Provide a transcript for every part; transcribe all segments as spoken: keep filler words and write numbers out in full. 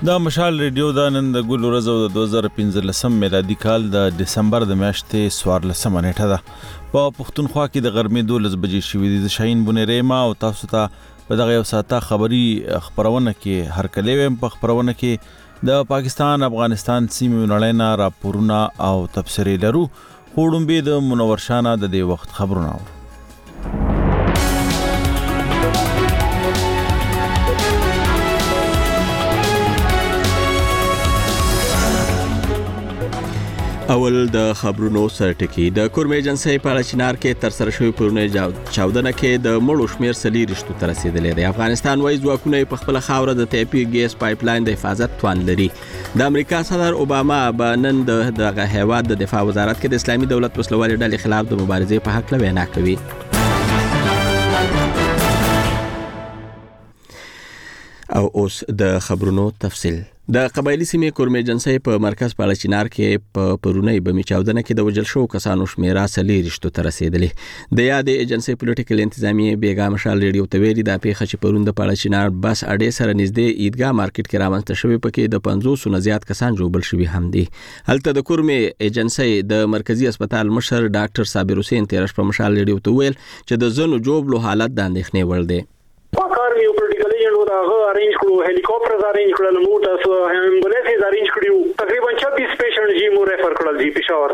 دا مشال ریډیو دا نن د ګل ورځ او د دوه زره پنځلسم میلادي کال د دسمبر د میاشتې څوارلسمه نیټه ده. په پښتونخوا کې د غرمې دولس بجې شوې دي. د شاهین بونیریما او تاسو ته په دغه یو ساعته خبري خبرونه کې هرکلی ویم. په خبرونه کې د پاکستان افغانستان سیمې نړۍ نه راپورونه او تبصرې لرو. خو وړومبې د منور شاه نه د دې وخت خبرونه اورو. اول د خبرونو سرټکی. د کورم ایجنسی په اړه چنار کې تر سره شوی پرونه چاودنه کې د مړو شمیر سلی رښتو تر رسیدلې ده. افغانستان وایي ځواکونه په خپل خاوره د تیپی ګیس پایپ لاین د حفاظت توان لري. د امریکا صدر اوباما به نن د دغه هیواد د دفاع وزارت کې د اسلامي دولت وسلوالې ډلې خلاف د مبارزې په حق وینا کوي. او اوس د خبرونو تفصیل. د قبایلی سیمې کورم ایجنسی په مرکز په اړه چنار کې په پرونی بمي چاودنه کې د وجل شو کسانو شمیره سلی رښتو تر رسیدلې. د یاد ایجنسی پولیټیکل انتظامیه بیګا مشال ریډیو ته ویلي د پیښه چې پرون د پاړه چنار بس اډې سره نږدې عیدګاه مارکیټ کې رامنځته شوی پکې د پنځوس نه زیات کسان جوړ شوي هم دي. هلته د کورم ایجنسی د مرکزی هسپتال مشر ډاکټر صابر حسین تیرش په مشال ریډیو ته ویل چې د زنو جوړلو حالت د اندېښنې وړ دی. کار یو پولیټیکل ایجنټ و دا غو ارینج کړو، هلیکاپټر ارینج کړل، موټرز امبولانس ارینج کړو، تقریبا چھبیس پیشنټ جی مو ریفر کړل جی پېښور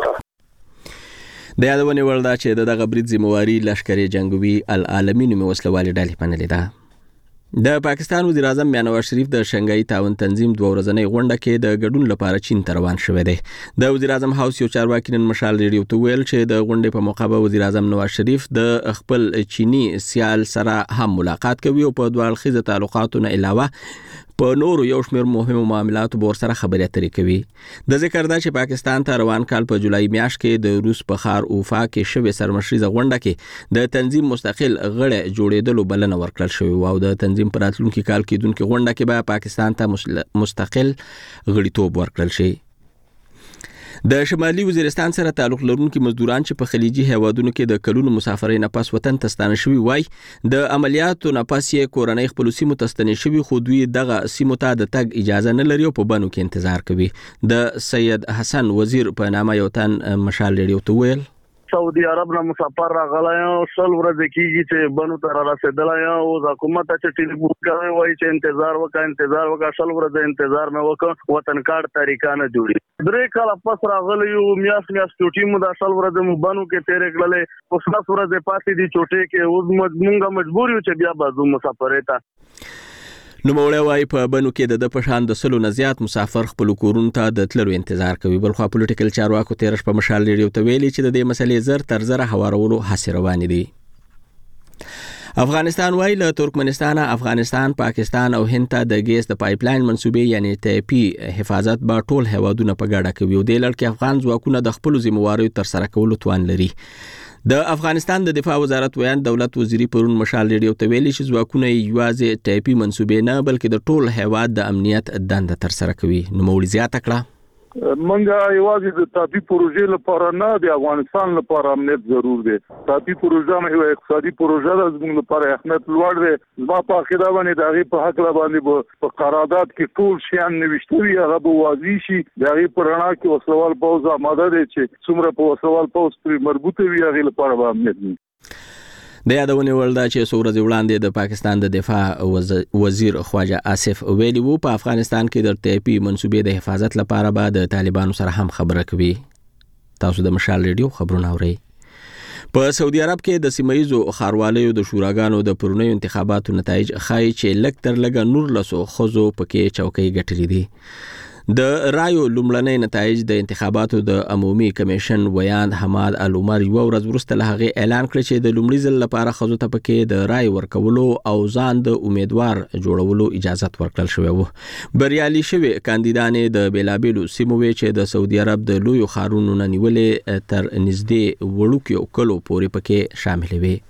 ته. د یادونه ول دا چې دغه برید ذمہواری لشکري جنگوي العالمین مې وسلوالې ډلې پنلې ده. د پاکستان وزیر اعظم نواز شریف د شنګای تعاون تنظیم دوه ورځنۍ غونډه کې د ګډون لپاره چین ته روان شوی دی. د وزیر اعظم هاوس یو چارواکي نن مشال ریډیو ته ویل چې د غونډې په موقع به وزیر اعظم نواز شریف د خپل چینی سیال سره هم ملاقات کوي او په دوه اړخیزه تعلقاتو نه علاوه په نورو یو شمېر مهمو معاملاتو به ورسره خبرې اترې کوي. د ذکر ده چې پاکستان ته روان کال په جولای میاشت کې د روس په ښار اوفا کې شوې سرمشریزه غونډه کې د تنظیم مستقل غړی جوړېدلو بلنه ورکړل شوې او د تنظیم په راتلونکي کال کېدونکې غونډه کې به پاکستان ته مستقل غړیتوب ورکړل شي. د شمالي وزیرستان سره تعلق لرونکي مزدوران چې په خلیجي هیوادونو کې د کلونو مسافرۍ نه پس وطن ته ستانه شوي وای د عملیاتو نه پس یې کورنۍ خپل سیمو ته ستنې شوي، خو دوی دغه سیمو ته د تګ اجازه نه لري او په بانو کې انتظار کوي. د سید حسن وزیر په نامه یو تن مشال ریډیو ته ویل سعودي عرب نه مسافر راغلی او سل ورځې کېږي چې بنو ته را رسېدلی او حکومت ته چې ټلیفون کوي وایي چې انتظار وکړه انتظار وکړه سل ورځې انتظار مې وکړ، وطن کارت طریقه نه جوړي. درې کاله پس راغلی یو میاشت میاشت چوټي مو دا سل ورځې مو بنو کې تېرې کړلې، اوس لس ورځې پاتې دي چوټۍ کې. اوس مونږ مجبور یو چې بیا بازو مسافرۍ ته. نوموړی وایي په بنو کې د په شان د سلو نه زیات مسافر خپل کورونو ته د تللو انتظار کوي. بلخوا پولیټیکل چارواکو تیرش په مشال ریډیو ته ویلي چې د دې مسلې زر تر زره هوارولو هڅې روانې دي. افغانستان وایي له ترکمنستان، افغانستان، پاکستان او هند ته د ګیس د پایپ لاین منسوبې یعنی ټي پی حفاظت به ټول هیوادونه په ګډه کوي او د لړ کې افغان ځواکونه د خپل ذمہواریو تر سره کولو توان لري. د افغانستان د دفاع وزارت ویان دولت وزیری پرون مشال ریډیو ته ویلي چې ځواکونه یوازې ټي پی منسوبې نه بلکې د ټول هیواد د امنیت دنده تر سره کوي. نوموړي زیاته کړه منګه یوازې د تاپی پروژې لپاره نه د افغانستان لپاره امنیت ضرور دی. تاپی پروژه مې یو اقتصادي پروژه ده، زموږ لپاره اهمیت لوړ دی. زما په عقیده باندې د هغې په هکله باندې په قرارداد کې ټول شیان نوشته وي، هغه به واضح شي. د هغې په رڼا کې وسلوال پوځ آماده دی چې څومره په وسلوال پوځ پرې مربوطه وي هغې لپاره به امنیت وي. د یادونې وړ ده چې څو ورځې وړاندې د پاکستان د دفاع وزیر خواجه آصف ویلي وو په افغانستان کې د ټي پی منسوبې د حفاظت لپاره به د طالبانو سره هم خبره کوي. تاسو د مشال ریډیو خبرونه اورئ. په سعودي عرب کې د سیمه ییزو ښاروالۍ د شوراګانو د پرونیو انتخاباتو نتایج ښایي چې لږ تر لږه نورلسو ښځو پکې چوکۍ ګټلې دي. د رایو لومړنۍ نتایج د انتخاباتو د عمومي کمیشن ویان حماد العمر یو ورځ وروسته له هغې اعلان کړ چې د لومړي ځل لپاره ښځو ته پکې د رای ورکولو او ځان د امیدوار جوړولو اجازت ورکړل شوی و. بریالي شوې کاندیدانې د بیلابیلو سیمو وې چې د سعودي عرب د لویو ښارونو نه نیولې تر نږدې وړوکیو کلو پورې پکې شاملې وې.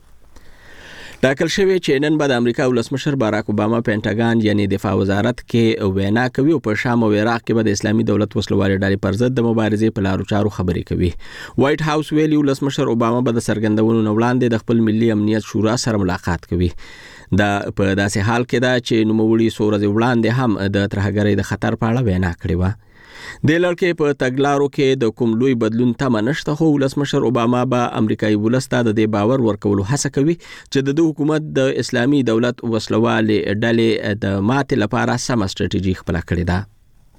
ټاکل شوی چې نن به د امریکا ولسمشر باراک اوباما پینټاګان یعنی دفاع وزارت کې وینا کوي او په شام او عراق کې به د اسلامي دولت وسلوالې ډلې پر ضد د مبارزې په لارو چارو خبرې کوي. وایټ هاوس ویلي ولسمشر اوباما به د څرګندونو نه وړاندې د خپل ملي امنیت شورا سره ملاقات کوي. دا په داسې حال کې دا چې نوموړي څو ورځې وړاندې هم د ترهګرۍ د خطر په اړه وینا کړې وه. د لړکې په تګلارو کې د کوم لوی بدلون تمه نشته، خو ولسمشر اوباما به امریکایي ولس ته د دې باور ورکولو هڅه کوي چې د حکومت د اسلامي دولت وسلوالې ډلې د ماتې لپاره سمه ستراتیژي خپله کړې ده.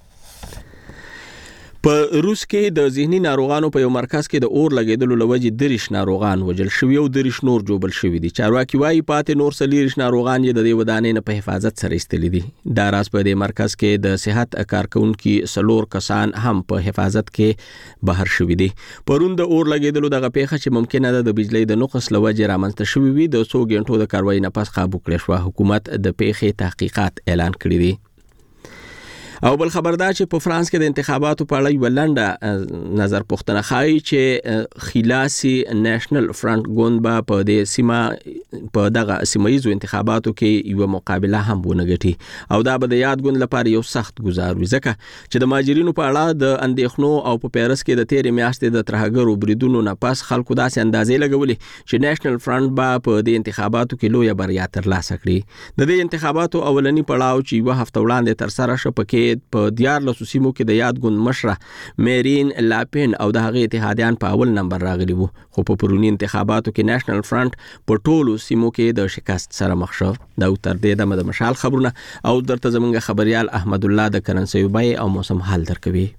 په روس کې د ذهني ناروغانو په یو مرکز کې د اور لګیدلو لوجې دریش ناروغان وژل شوي او دریش نور جوبل شوي دي. چارواکي وایي پاتې نور څلوېښت ناروغان یې د دې ودانۍ نه په حفاظت سره ایستلي دي. دا راز په دې مرکز کې د صحت کارکونکي څلور کسان هم په حفاظت کې بهر شوي دي. پرون د اور لګیدلو دغه پیښه چې ممکنه ده د بجلی د نقص لوجې رامنځته شوي وي د څو غنټو د کاروایی نه پس قابو کړې شوه. حکومت د پیښې تحقیقات اعلان کړي دي. او بل خبردار چې په فرانس کې د انتخاباتو په اړه یو لنډه نظر پوښتنه ښایي چې خلاصي نېشنل فرنٹ ګوند به په دې سیمه په دغه سیمایي انتخاباتو کې یو مقابله هم ونګټي او دا به د یاد ګوند لپاره یو سخت گزار وي، ځکه چې د ماجرینو په اړه د اندېښنو او په پیرس کې د تیرې میاشتې د ترهګرو بریدونو نه پس خلکو داسې اندازې لګولې چې نېشنل فرنٹ به په دې انتخاباتو کې لویه بریا ترلاسه کړي. د دې انتخاباتو اولنی پړاو چې یو هفته وړاندې ترسره شو پکې په دیارلسو سیمو کې د یاد ګوند مشره میرین لاپین او د هغې اتحادیان په اول نمبر راغلي وو، خو په پروني انتخاباتو کې نېشنل فرنٹ په ټولو سیمو کې د شکست سره مخ شو. دا تر دې دمه د مشال خبرونه او درته زمونږ خبريال احمد الله د کرنسي بیې او موسم حال درکوي.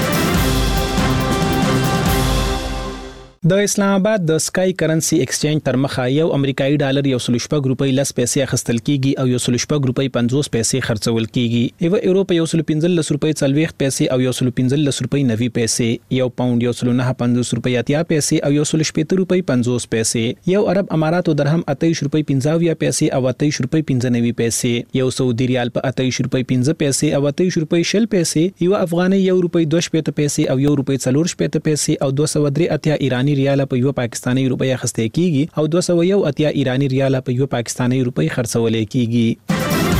د اسلام آباد د سکای کرنسی ایکسچینج تر مخه یو امریکایي ډالر یو سل شپږ روپۍ لس پیسې اخیستل کیږي او یو سل شپږ روپۍ پنځوس پیسې خرڅول کیږي. یو یورو په یو سل پنځلس روپۍ څلوېښت پیسې او یو سل پنځلس روپۍ نوي پیسې، یو پاوند یو سل نه پنځوس روپۍ اتیا پیسې او یو سل شپېته روپۍ پنځوس پیسې، یو عرب اماراتو درهم اتهیش روپۍ پنځه اویا پیسې او اتهیش روپۍ پنځه نوي پیسې، یو سعودي ریال په اتهیش روپۍ پنځه پیسې او اتهیش روپۍ شل پیسې، یو افغاني یو روپۍ دوه شپېته پیسې او یو روپۍ څلور شپېته پیسې او دوه سوه درې اتیا ایرانی ریال په یو پاکستانی روپۍ اخیستل کیږي او دوه سوه یو اتیا ایرانی ریال په یو پاکستانی روپۍ خرڅول کیږي.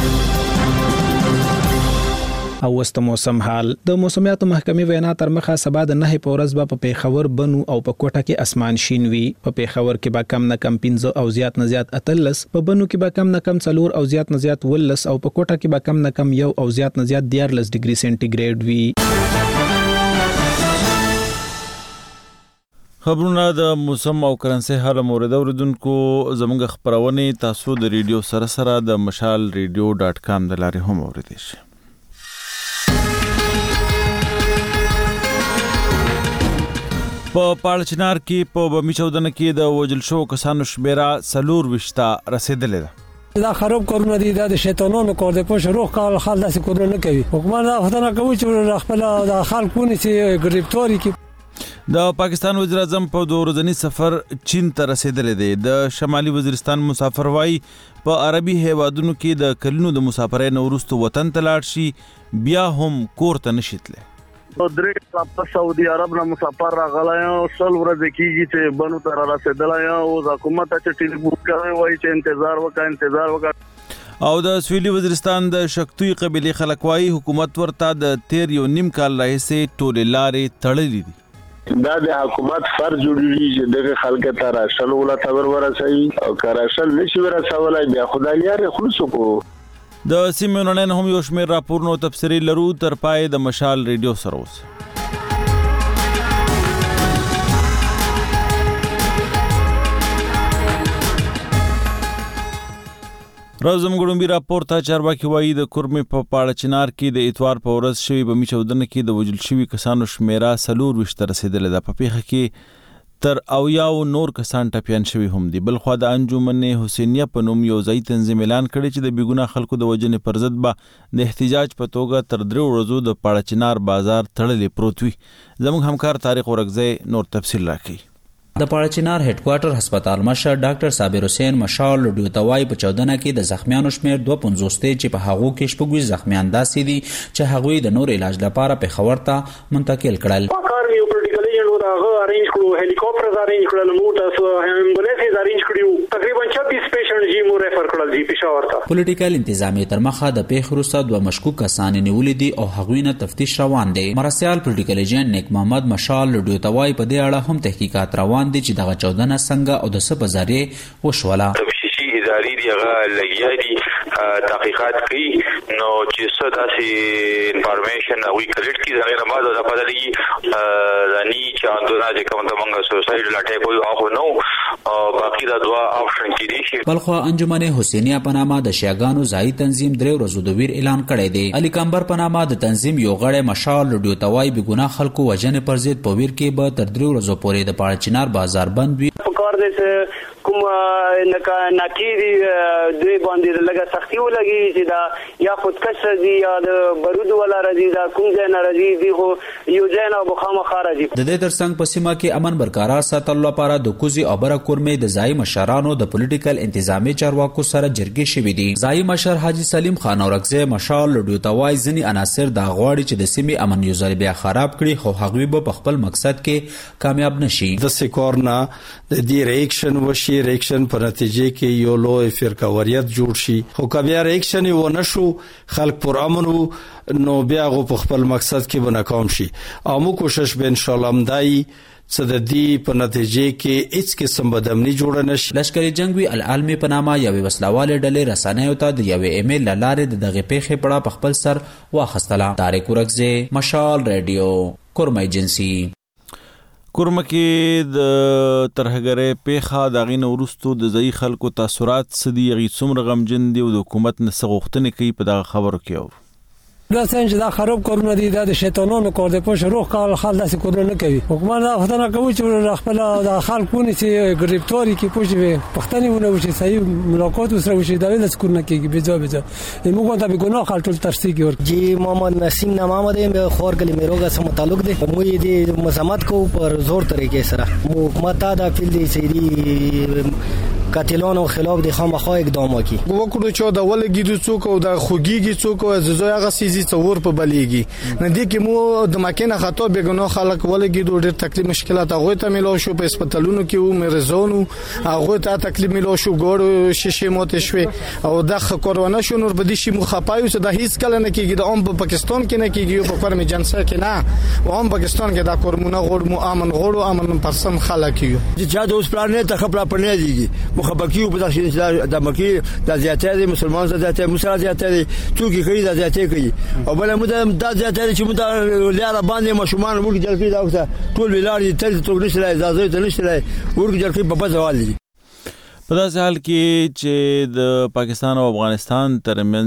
او وست موسم حال د موسمیاتو محکمې وینا تر مخه سبا د نه په ورځ به په پیښور بنو او په کوټه کې اسمان شین وي. په پیښور کې به کم نه کم پنځه او زیات نه زیات اتلس، په بنو کې به کم نه کم څلور او زیات نه زیات ولس او په کوټه کې به کم نه کم یو او زیات نه زیات دیارلس ډیګري سنټیګریډ وي. خبرونه د موسم او کرنسي حال مورد اوریدونکو زموږ خبرونه تاسو د ریډیو سره سره د مشال ریډیو ډاټ کام د لارې هم اوریدئ شئ. په پالچنار کې په بمی چودنه کې د وجل شو کسانو شمیره څلور وشته رسیدلې ده. دا خراب کارونه دي، دا د شیطانانو کار دی. په شروع کال خلک داسې کارونه نه کوي. حکومت دا فتنه کوي چې خپل د خلکو نشي گرفتاری کوي. د پاکستان وزیر اعظم په دوه ورځني سفر چین ته رسیدلې دی. د شمالي وزیرستان مسافر وای په عربي هیوادونو کې د کلونو د مسافرۍ نه وروسته وطن ته لاړ شي بیا هم کور ته نشي تللی. درې په سعودي عرب نه مسافر راغلی او سل ورځې کېږي چې بنو ته را رسېدلی او حکومت ته چې ټلیفون کوي وایي چې انتظار وکړه انتظار وکړه. او د سویلي وزیرستان د شکتوی قبیلې خلک وایي حکومت ورته د تیر یو نیم کال راهیسې ټولې لارې تړلې دي. دا د حکومت فرض جوړیږي چې دغه خلک ته راشل ولا خبر ورسوي او که راشل نشي ورسولای بیا خدای لري خلصو کو. د سیمې نن هم یو شمېر راپورونو تفسیري لرو تر پای د مشال ریډیو سره اوس. راځم ګړومبي راپور ته چارواکي وایي د کورمې په پاړه چنار کې د اتوار په ورځ شوي بمی چودنه کې د وژل شوي کسانو شمیره څلور ویشت ته رسېدلې ده. په پیښه کې تر اویاو نور کسان ټپیان شوي هم دي. بلخوا د انجمن حسینیه په نوم یو ځای تنظیم اعلان کړی چې د بېګناه خلکو د وژنې پر ضد به د احتجاج په توګه تر درې ورځو د پاړه چنار بازار تړلی پروت وي. زموږ همکار طارق ورکزی نور تفصیل راکوي. د پاړچنار هډ کوارټر هسپتال مشر ډاکټر صابر حسین مشال ډیوتوای په چودنه کې د زخمیانو شمیر دوه پنځوس دی چې په هغو کې شپږ زخمیان داسې دي چې هغوی د نور علاج لپاره پیښور ته منتقل کړل. کار یو پولیټیکل ایجنټ هغه ارینج کړو، هلیکاپټر ارینج کړل، موټر امبولانس ارینج کړو، تقریبا چھبیس پیشنټ جی مو ریفر کړل دي پیښور ته. پولیټیکل انتظامیه تر مخه د پیښ وروسته دوه مشکوک کسان نیولې دي او هغوی نه تفتیش روان دی. مرسیال پولیټیکل ایجنټ نیک محمد مشال ډیوتوای په دې اړه هم تحقیقات روان دي چې دغه چودنه څنګه او د څه په ذریعه وشوله. اداري دی هغه لګیا دي تحقیقات کوي نو چې څه داسې انفارمیشن او کلیکټ کی دا نه بعد دا پته لګي رانی چې اندونه چې کوم د منګه سوسایډ لاټه کوي او نو باقي دا دوا آپشن کې دي شي. بلخو انجمن حسینیه په نامه د شیاګانو ځای تنظیم درې ورځو د ویر اعلان کړی دی. علي کمبر په نامه د تنظیم یو غړی مشال لډیو توای به ګناه خلکو وجنې پر ضد په ویر کې به تر درې ورځو پورې د پاړ چنار بازار بند وي. کار دې کوم نکا ناکیری دوی باندې لګه سختي ولګي چې دا یا خودکش راځي یا د بارود ولا راځي دا کوم ځای نه راځي دی خو یو ځای نه بخامه خارجي. د دې ترڅنګ په سیمه کې امن برقرار ساتلو لپاره د کوزي او برا کورمې د ځای مشرانو د پولیټیکل انتظامی چارواکو سره جرګې شوې دي. ځای مشر حاجی سلیم خان اورکزی مشال لډیو توای ځنی عناصر دا غواړي چې د سیمې امن یو ځل بیا خراب کړي خو هغوی به په خپل مقصد کې کامیاب نشي. د سکورنا د دې ریاکشن وشي ریاکشن په نتیجه کې یو لوی فرقواریت جوړ شي خو کبیا ریاکشن و نشو خلک پر امن نو بیا غو په خپل مقصد کې به ناکام شي. او مو کوشش به ان شاء الله امدای څه د دې په نتیجه کې هیڅ قسم بدامني جوړ نشي. لشکري جنگوي العالمي په نامه یوې وسلواله ډلې رسنیو ته د یوې ایمیل لارې د دغه پیښې پړه په خپل سر واخستله. طارق ورکزه مشال رادیو کورما ایجنسی. کورما کې د ترهګرۍ پیښه د غین ورستو د ځای خلکو تاثیرات سدي غي څومره غمجن دي او د حکومت نه سغوښتنه کوي په دغه خبرو کې. دا څنګه چې دا خراب کارونه دي دا د شیطانانو کار دی. په شروع کال خل داسې کارونه نه کوي. حکومت دا فتنه کوي چې خپل د خلکونه چې ګریپټوري کې پوښي پښتني ونه وشي صحیح ملاقات وسره وشي دا ویل څه کارونه کوي بيځه بيځه موږ ته به ګناه خل ټول ترسيږي. ور جی محمد نسیم نامه مده خور کلی میروګه سره متعلق دي. مو یې د مزامات کو پر زور طریقې سره مو حکومت دا فیل دي سيدي قاتلانو خلاف د خامخا اقدام وکي. وکړو چې دا ولګي څوک او د خوګيږي څوک او زوی هغه سيزي څور په بلېږي نه دي کې مو د مکینه خطا بیګنو خلک ولګي ډېر تکلیف مشکلات هغه ته ملو شو په هسپتالونو کې و مرزونو هغه ته تکلیف ملو شو ګورو شیشه موت شوي او د کرونا شو نور بدی شي مخاپایو څه د هیڅ کله نه کېږي د ام په پاکستان کې نه کېږي په فرم جنسه کې نه و ام پاکستان کې دا کورمونه غوړ مو امن غوړو امن پرسم خلک یو چې چا د اوس پلان نه ته خپل پنه دیږي مخبکیو په داسې د مکی د زیاتې د مسلمان زیاتې مسلمان زیاتې څوک کوي د زیاتې کوي او بل موږ د زیاتې چې موږ لاره باندې مشومان ورګ جلفي دا ټول ویلاري تل ټول نشي اجازه ته نشي ورګ جلفي په بځوال دي. په داسې حال کې چې د پاکستان او افغانستان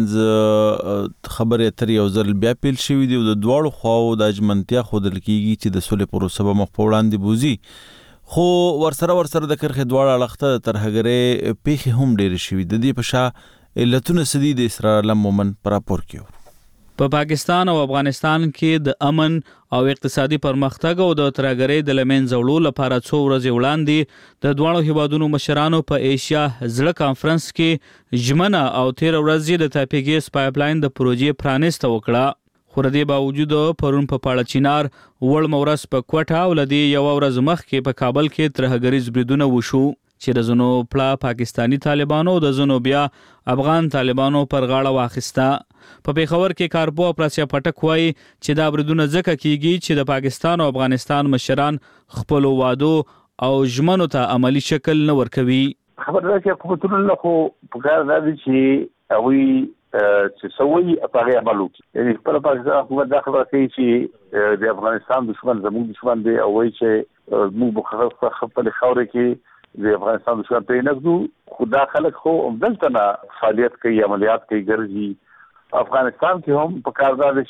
ترمنځ خبرې اترې یو ځل بیا پیل شوې دي او د دواړو خواو د اجمنتیا ښودل کېږي چې د سولې پروسه به مخ په وړاندې بوځي خو ورسره ورسره د کرښې دواړه اړخته د ترهګرۍ پیښې هم ډېرې شوي د دې په شا علتونه څه دي د اسرار علم مومن په راپور کې. په پاکستان او افغانستان کې د امن او اقتصادي پرمختګ او د ترهګرۍ د لمنځه وړلو لپاره څو ورځې وړاندې د دواړو هیوادونو مشرانو په ایشیا زړه کانفرنس کې ژمنه او تیر ورځ د تاپیګیس پایپلاین د پروژې پرانیسته وکړه. خو د دې باوجود پرون په پاړه چینار وړ مورس په کوټه او لدی یو ورځ مخکې په کابل کې ترهګریز بریدونه وشو چې د زنو پلا پاکستانی طالبانو د زنو بیا افغان طالبانو پر غاړه واخیسته. په پیښور کې کارپو پرسیا پټک وایي چې دا بریدونه ځکه کیږي چې د پاکستان او افغانستان مشران خپل وعدو او ژمنو ته عملی شکل نه ورکوي. خبر ده چې حکومتونه له خو په کار راځي چې اوی چې سوي په هغه عمل وکړي. یعنی خپل پاکستان حکومت دا خبره کوي چې د افغانستان دشمن زموږ دشمن دی او وایي چې موږ په خپل خاورې کې د افغانستان دشمن ته نه ګورو. خدا خلک خو دلته نه فعالیت کوي عملیات کوي ګرځي. افغانستان کې هم په کار راځي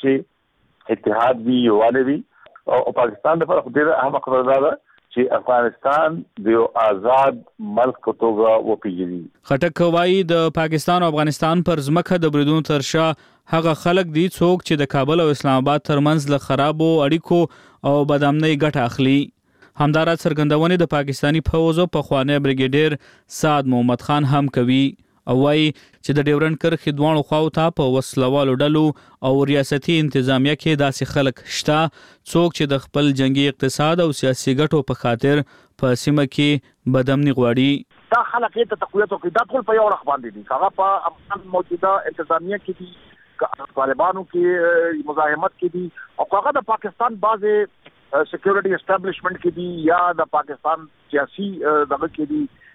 چې اتحاد وي یووالی وي او پاکستان لپاره خو ډېره اهمه خبره ده چې افغانستان د آزاد ملک په توګه وپیژني. خټک وایي د پاکستان او افغانستان پر ځمکه د بریدونو تر شا هغه خلک دي څوک چې د کابل او اسلام آباد ترمنځ له خرابو اړیکو او بدامنۍ ګټه اخلي. همدارا څرګندونې د پاکستانی فوجو په خوانی بریګیډیر سعد محمد خان هم کوي او وايي چې د ډیورنډ کرښې دوه خواو ته په وسلوالو ډلو او ریاستي انتظامیه کې داسې خلک شته څوک چې د خپل جنگي اقتصاد او سیاسي ګټو په خاطر په سیمه کې بدامني غواړي. دا خلک ته تقویت او د ټول په یو رخ باندې دي. هغه په افغان موجوده انتظامیه کې دي طالبانو کې مزاحمت کې دي او هغه د پاکستان بعضه سکیورټي اسټابلیشمنت کې دي یا د پاکستان سیاسي دغه کې دي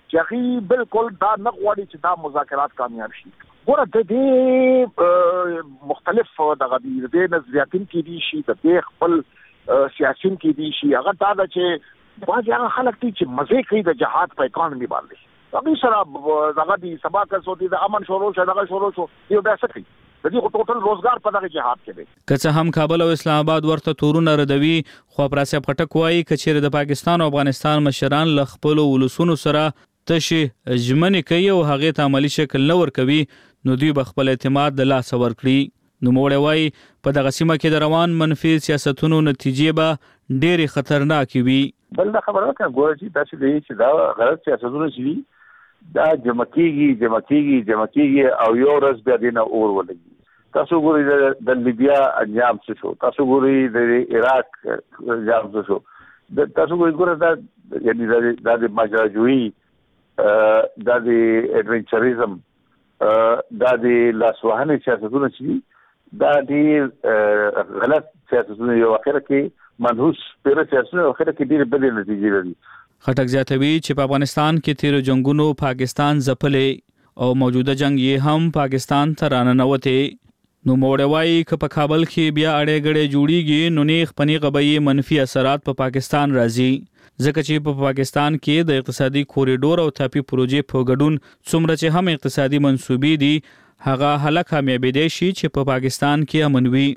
چې هغه بالکل دا نه غواړي چې دا مذاکرات کامیاب شي. ګوره د دې مختلف دغه د نظریاتین کې دي شي د دې خپل سیاسيین کې دي شي هغه دا چې باندې هغه خلک چې مزه کوي د جهاد په اکانومي باندې. هغه سره دغه دي سبا کا سعودي د امن شروع شو دغه شروع شو یو بیا سکی د دې ټوټل روزګار په دغه جهاد کې دی. که هم کابل او اسلام آباد ورته تورونه ردوي خو پراسیب خټک وایي کچېره د پاکستان او افغانستان مشران ل خپل ولسونو سره تشي ژمنې کوي او هغه ته عملی شکل نه ورکوي نو دوی بخپل اعتماد د لاس ورکړي. نو موړی وایي په دغه سیمه کې د روان منفي سیاستونو نتیجې به ډېرې خطرناکې وي. بل دا خبره ده ګوره چې تاسو دې چې دا غلط سیاستونه چې دا جمع کېږي جمع کېږي جمع کېږي او یو ورځ بیا دې نه اور ولګي. تاسو ګورئ د لیبیا انجام څه شو، تاسو ګورئ د عراق انجام څه شو، تاسو ګورئ ګوره دا یعنی دا د ماجراجویي دا د ایډونچریزم دا د لاسوهنې سیاستونه چې دا ډېر غلط سیاستونه یو اخره کې منحوس پیره سیاستونه اخره کې ډېر بدې نتیجې لري. خټک زیاتوي چې په افغانستان کې تیرو جنگونو پاکستان ځپلې او موجوده جنگ یې هم پاکستان ته راننوتې. نو موړی وایي که په کابل کې بیا اړې ګړې جوړیږي نو نیغ پنیغه به یې منفي اثرات په پاکستان راځي ځکه چې په پاکستان کې د اقتصادي کوریډور او تاپي پروژې په ګډون څومره چې هم اقتصادي منصوبې دي هغه هله کامیابېدی شي چې په پاکستان کې امن وي.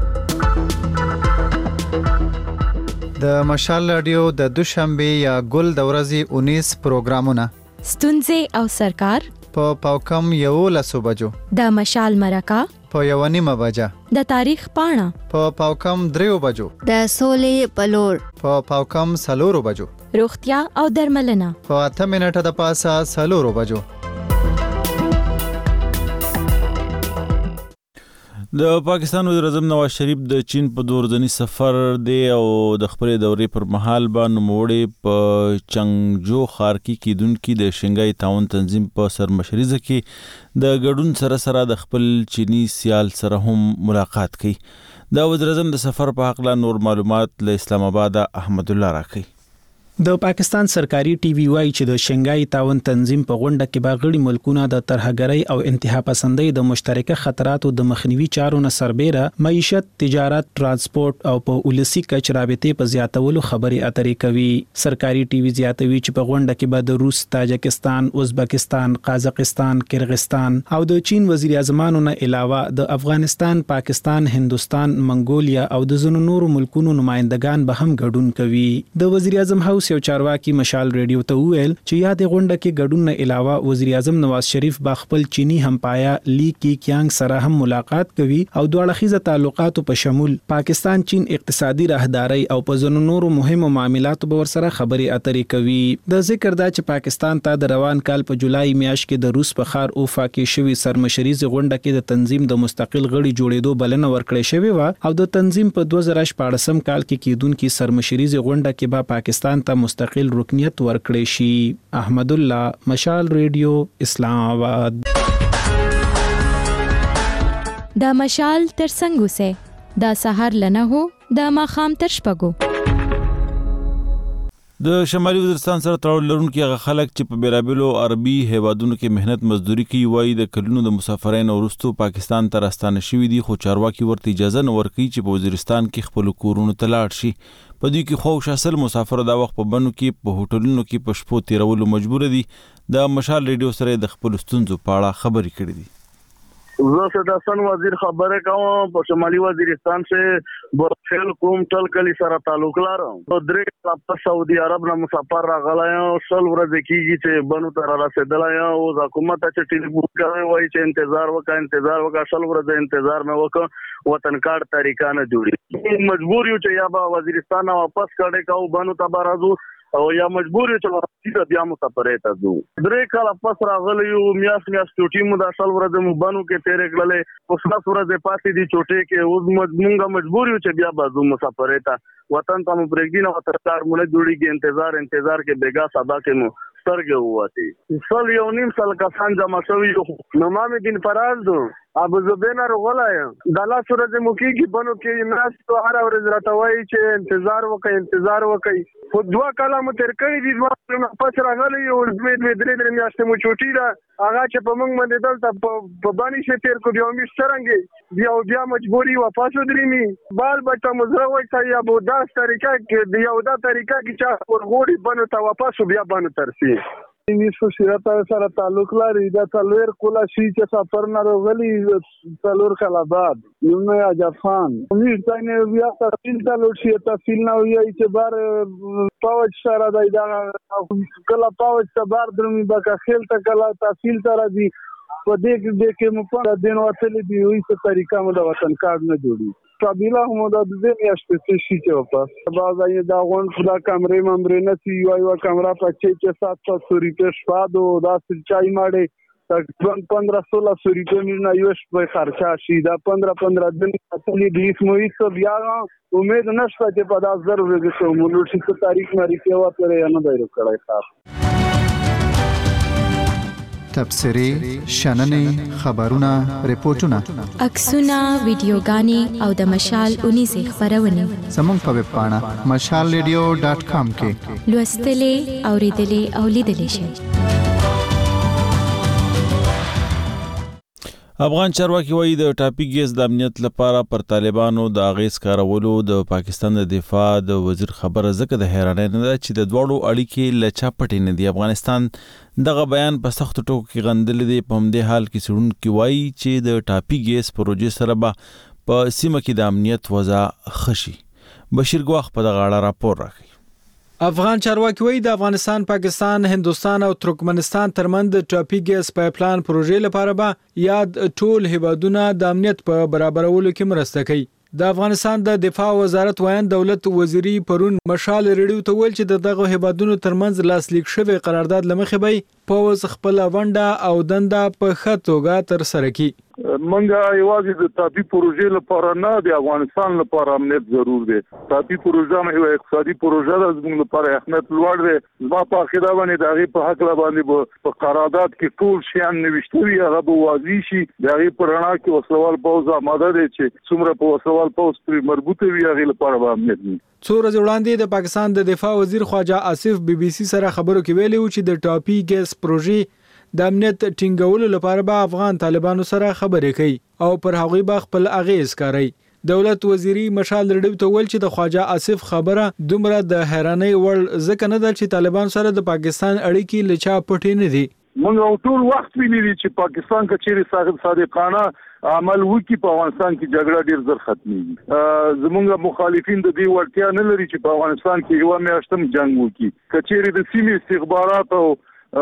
د مشال رادیو د دوشنبه یا ګل د ورځې انیس پروګرامونه ستونزې او سرکار په پاوکم یو لسو بجو د مشال مرکه په یو نیمه بجه د تاریخ پاڼه په پاوکم دریو بجو د سولې پلور په پاوکم سلورو بجو روغتیا او درملنه په اته منټه د پاسه سلورو بجو. د پاکستان وزیر اعظم نواز شریف د چین په دورځنی سفر دی او د خپلې دورې پر مهال به نوموړی په چنګجو ښار کې کیدونکي د شنګای تعاون تنظیم په سرمشریزه کې د ګډون سره سره د خپل چینی سیال سره هم ملاقات کوي. د وزیر اعظم د سفر په حق لا نور معلومات له اسلام آباد احمد الله راکړي. د پاکستان سرکاري ټي وي وايي چې د شنګای تعاون تنظیم په غونډه کې به غړي ملکونه د ترهګرۍ او انتها پسندۍ د مشترکه خطراتو د مخنیوي چارو نه سربېره معیشت، تجارت، ترانسپورت او په ولسی کچ رابطې په زیاتولو خبرې اترې کوي. سرکاري ټي وي زیاتوي چې په غونډه کې به د روس، تاجکستان، ازبکستان، قازقستان، کرغستان او د چین وزیر اعظمانو نه علاوه د افغانستان، پاکستان، هندستان، منګولیا او د ځینو نورو ملکونو نمائندگان به هم ګډون کوي. د وزیر اعظم هاوس یو چارواکي مشال ریډیو ته ویل چې یاد غونډه کې ګډون نه علاوه وزیر اعظم نواز شریف با خپل چینی همپایا لی کی کیانګ سره هم ملاقات کوي او دوه اړخیزه تعلقاتو په شمول پاکستان چین اقتصادي راهداري او په ځینو نورو مهمو معاملاتو به ورسره خبرې اترې کوي. د ذکر دا چې پاکستان ته د روان کال په جولای میاشت کې د روس په ښار اوفا کې شوی سرمشریز غونډه کې د تنظیم د مستقل غړي جوړېدو بلنه ورکړې شوې و او د تنظیم په دوه زره شپاړسم کال کې کیدونکي سرمشریز غونډه کې به پاکستان ته مستقل رکنیت ورکړی شي. احمد الله، مشال ریډیو، اسلام آباد. د مشال تر څنګه سه د سحر لنه هو د ماخام تر شپګو. د شمالي وزیرستان سره تړاو لرونکي هغه خلک چې په بیلابیلو عربي هیوادونو کې مهنت مزدوري کوي وایي د کلونو د مسافرینو وروسته پاکستان ته راستانه شوي دي خو چارواکي ورته اجازه نه ورکوي چې په وزیرستان کې خپلو کورونو ته لاړ شي. په دوی کې خو شاسل مسافر دا وخت په بنو کې په هوټلونو کې په شپو تیرولو مجبور دي. د مشال ریډیو سره د خپل ستونزو په اړه خبرې کړې دي. زه صداسن وزیر خبره کوم په شمالي وزیرستان سے برخل کوم ټل کلی سره تعلق لرم. درې په سعودي عرب نه مسافر راغلی او سل ورځې کېږي چې بنو ته را رسېدلی او حکومت ته ټلیفون کوي وایي چې انتظار وکړه انتظار وکړه سل ورځې انتظار مې وکړ وطن کارت طریقه نه جوړي. مجبور یو چې یا به وزیرستان واپس کړي کو بنو ته به راځو او یا مجبور یو چې ورته بیا مسافرې ته ځو. درې کاله پس راغلی یو میاس میاس چوټي مو د سل ورځې مو بنو کې تیرې کړلې اوس لس ورځې پاتې دي چوټې کې اوس مونږ مجبور یو چې بیا به ځو مسافرې ته وطن ته مو پرېږدي نه وطن کار مو نه جوړېږي انتظار انتظار کې بېګا سبا کې مو سترګې ووتې. سل یو نیم سل کسان جمع شوي نو ما مې دین فراز دو ابو زبینا رغلایم د لاس ورځې مو کېږي بنو کې ناس تو هر ورځ راته وایي چې انتظار وکړئ انتظار وکړئ خو دوه کاله مو تېر کړي دي دوه پس راغلی یو دوې دوې درې درې میاشتې مو چوټي ده هغه چې په موږ باندې دلته په باندې شي تېر کړو بیا میاشت څرنګې بیا بیا مجبوري واپس ودرېمي بال بچه مو زړه وایسي یا به داس طریقه کې د یو دا طریقه کې چا ورغوري بنو ته واپس بیا بنو ترسي نیسو سیرت سره تعلق لري دا څلور کولا شي چې سفر نه راغلي څلور کاله بعد نو عجب خان امید ځنه بیا تفصیل تعلق شي تفصیل نه وي چې بار پاوچ سره دا کله پاوچ ته بار درمي بکا خیل ته کله تفصیل سره دي په دې کې کې مو په دین وتلې دی وي څه طریقه مو د وطن کارت نه جوړي قبيله هم د دې میاشتې شي چې واپس بعضای دا غون خدا کمرې ممرې نه سی یو یو کمره په چې سات سات سو روپے شپادو دا چای ماړې تقریبا پندرہ سولہ سو روپے نه یو شپه خرچه شي دا پندرہ پندرہ دن اصلي دیس مو هیڅ بیا امید نشته چې په داس زر ورځې څو مولو شي تاریخ مری کې وا پرې نه دی کړای خاص تبصري شننې خبرونه ریپورتونه عکسونه ویډیوګانې او د مشال اونیزه خبرونه زموږ په ویب پاڼه مشال ریډیو ډاٹ کام کې لوستلې اوریدلې او لیدلې شئ. افغان چارواکي وایي د ټاپي ګیس د امنیت لپاره پر طالبانو د اغیز کارولو د پاکستان د دفاع د وزیر خبره زکه د حیرانۍ نه ده چې د دواړو اړیکې لچا پټې نه دي. افغانستان دغه بیان په سخت ټکو کې غندل دي. په همدې حال کې څېړونکي وایي چې د ټاپي ګیس پروژې سره به په سیمه کې د امنیت وضع ښه شي. بشیر ګواخ په دغه اړه راپور راکوي. افغان چارواکي وایي د افغانستان، پاکستان، هندوستان او ترکمنستان ترمنځ د ټاپي ګیس پایپلاین پروژې لپاره به یاد ټول هیوادونه د امنیت په برابرولو کې مرسته کوي. د افغانستان د دفاع وزارت وایي دولت وزیری پرون مشال ریډیو ته ویل چې دغه هیوادونو ترمنځ لاسلیک شوی قرارداد لمخې به پوز خپل ونډه او دنده په ښه توګه تر سره کړي. منګه یوازې د ټاپي پروژې لپاره نه د افغانستان لپاره امنیت ضرور دی. ټاپي پروژه مې یو اقتصادي پروژه ده زموږ لپاره اهمیت لوړ دی. زما په عقیده باندې د هغې په حق باندې په قرارداد کې ټول شیان نوشته وي هغه به واضح شي. د هغې په رڼا کې وسلوال پوځ آماده دی چې څومره په وسلوال پوځ پرې مربوطه وي هغې لپاره به امنیت وي. څو ورځې وړاندې د پاکستان د دفاع وزیر خواجه آصف بی بی سی سره خبرو کې ویلي و چې د ټاپي ګیس پروژې د امنیت ټینګولو لپاره به افغان طالبانو سره خبرې کوي او پر هغوی به خپل اغیز کوي. دولت وزیری مشال ریډیو ته ویل چې د خواجه آصف خبره دومره د حیرانۍ وړ ځکه نه ده چې طالبان سره د پاکستان اړیکې لچا پټې نه دي. موږ ټول وخت ویلي چې پاکستان کچېرې صادقانه عمل وکړي په افغانستان کې جګړه ډیر زر ختميږي. زموږ مخالفین د دې وړتیا نه لري چې په افغانستان کې یو میاشتم جنگ وکړي. کچېرې د سیمې استخبارات او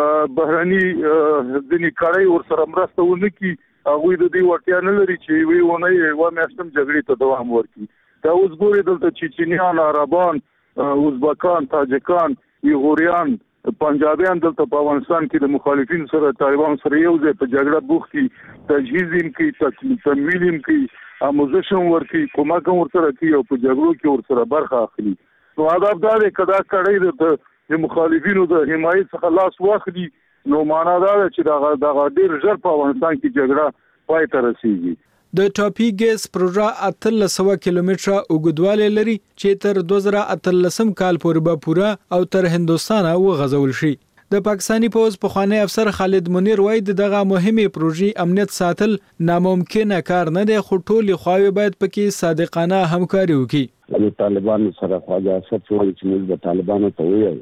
بهرني ځینې کړۍ ورسره مرسته ونه کړي هغوی د دې وړتیا نه لري چې وی ونه یو میاشتم جګړې ته دوام ورکړي. دا اوس ګورې دلته چیچنیان، عربان، ازبکان، تاجکان، ایغوریان، پنجابیان دلته په افغانستان کې د مخالفین سره طالبان سره یو ځای په جګړه بوخت دي. تجهیز یې کوي، تمویل یې کوي، آموزش هم ورکوي، کومک هم ورسره کوي او په جګړو کې ورسره برخه اخلي. نو هدف دا دی که دا کړۍ د د مخالفینو د حمایت څخه لاس واخلي نو معنا دا ده چې دغه دغه ډیر ژر په افغانستان کې جګړه پای ته رسیږي. د ټاپي ګیس پروژه اتلس سوه کیلومتره اوږدوالی لري چې تر دوه زره اتلسم کال پورې به پوره او تر هندوستانه وغځول شي. د پاکستانی پوز پخوانی افسر خالد منیر وایي دغه مهمه پروژې امنیت ساتل ناممکنه کار نه دی خو ټولې خواوې باید پکې صادقانه همکاري وکړي. د طالبانو سره خواجه آصف وایي چې موږ د طالبانو ته وایو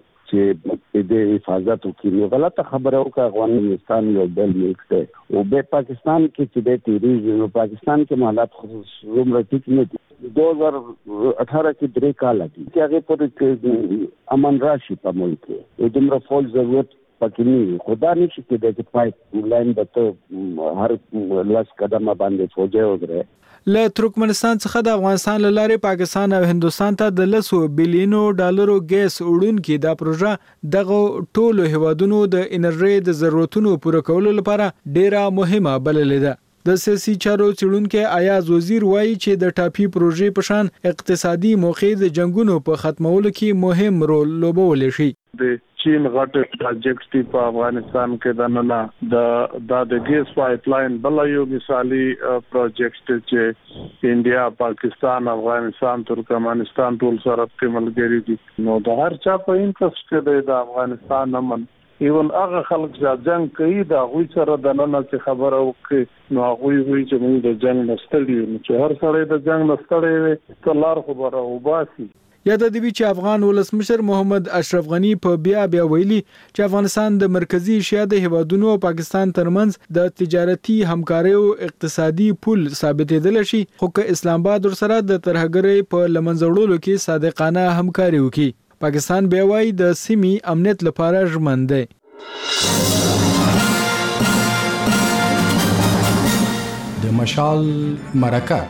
چې د حفاظت وکړي. نو غلطه خبره وکړه افغانستان یو بل ملک دی او به پاکستان کې چې د تیریږي نو پاکستان کې حالات خصوصا ټیک نه دي. دو هزار اٹھارہ کې درې کال دي چې هغه پر امن راشي په ملک کې دومره فوج ضرورت پکې نه خدا نشي کېدای چې پایپ لاین به ته هر لاس قدمه باندې فوجي وګره. له ترکمنستان څخه د افغانستان له لارې پاکستان او هندوستان ته د لسو بلیونو ډالرو ګیس وړونکي دا پروژه دغه ټولو هیوادونو د انرژي د ضرورتونو پوره کولو لپاره ډیره مهمه بللې ده. د سیاسي چارو څېړونکي ایاز وزیر وایي چې د ټاپي پروژې په شان اقتصادي موخې د جنگونو په ختمولو کې مهم رول لوبولی شي. د چین غټ پروجیکټ دی په افغانستان کې د نن د د ګیس پایپ لاین بل یو مثالی پروجیکټ چې انډیا پاکستان افغانستان ترکمنستان ټول سره په ملګری دي نو د هر چا په انټرست کې د افغانستان نمن ایون هغه خلک چې جنگ کوي دا غوي سره د نن څخه خبره وکړي نو هغه وی چې موږ د جنگ نستړي نو چې هر سره د جنگ نستړي وي تلار خبره وباسي. یاد دی چې افغان ولسمشر محمد اشرف غنی په بیا بیا ویلي چې افغانستان د مرکزی ایشیا د هیوادونو او پاکستان ترمنځ د تجارتي همکارۍ او اقتصادي پول ثابتېدل شي خو که اسلام آباد سره د ترهګرۍ په لمنځوړلو کې صادقانه همکاري وکړي. پاکستان بیا وايي د سیمې امنیت لپاره ژمن دی. د مشال مرکه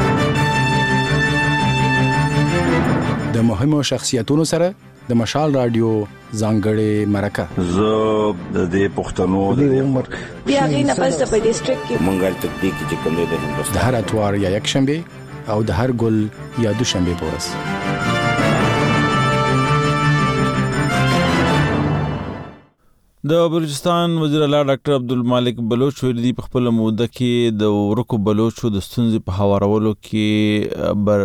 د مهمو شخصیتونو سره د مشال رادیو ځانګړې مرکه زه د دې پښتنو د عمر بیا غي نه پس په ډیسټریکټ کې منګل تکدیک چې کوم د هندوستان د هر اتوار یا یک شنبه او د هر ګل یا دوشنبه پورس. د بلوچستان وزیر اعلی ډاکټر عبدالمالک بلوچ ویلي په خپل موده کې د ورکو بلوچو د ستونزې په هوارولو کې بر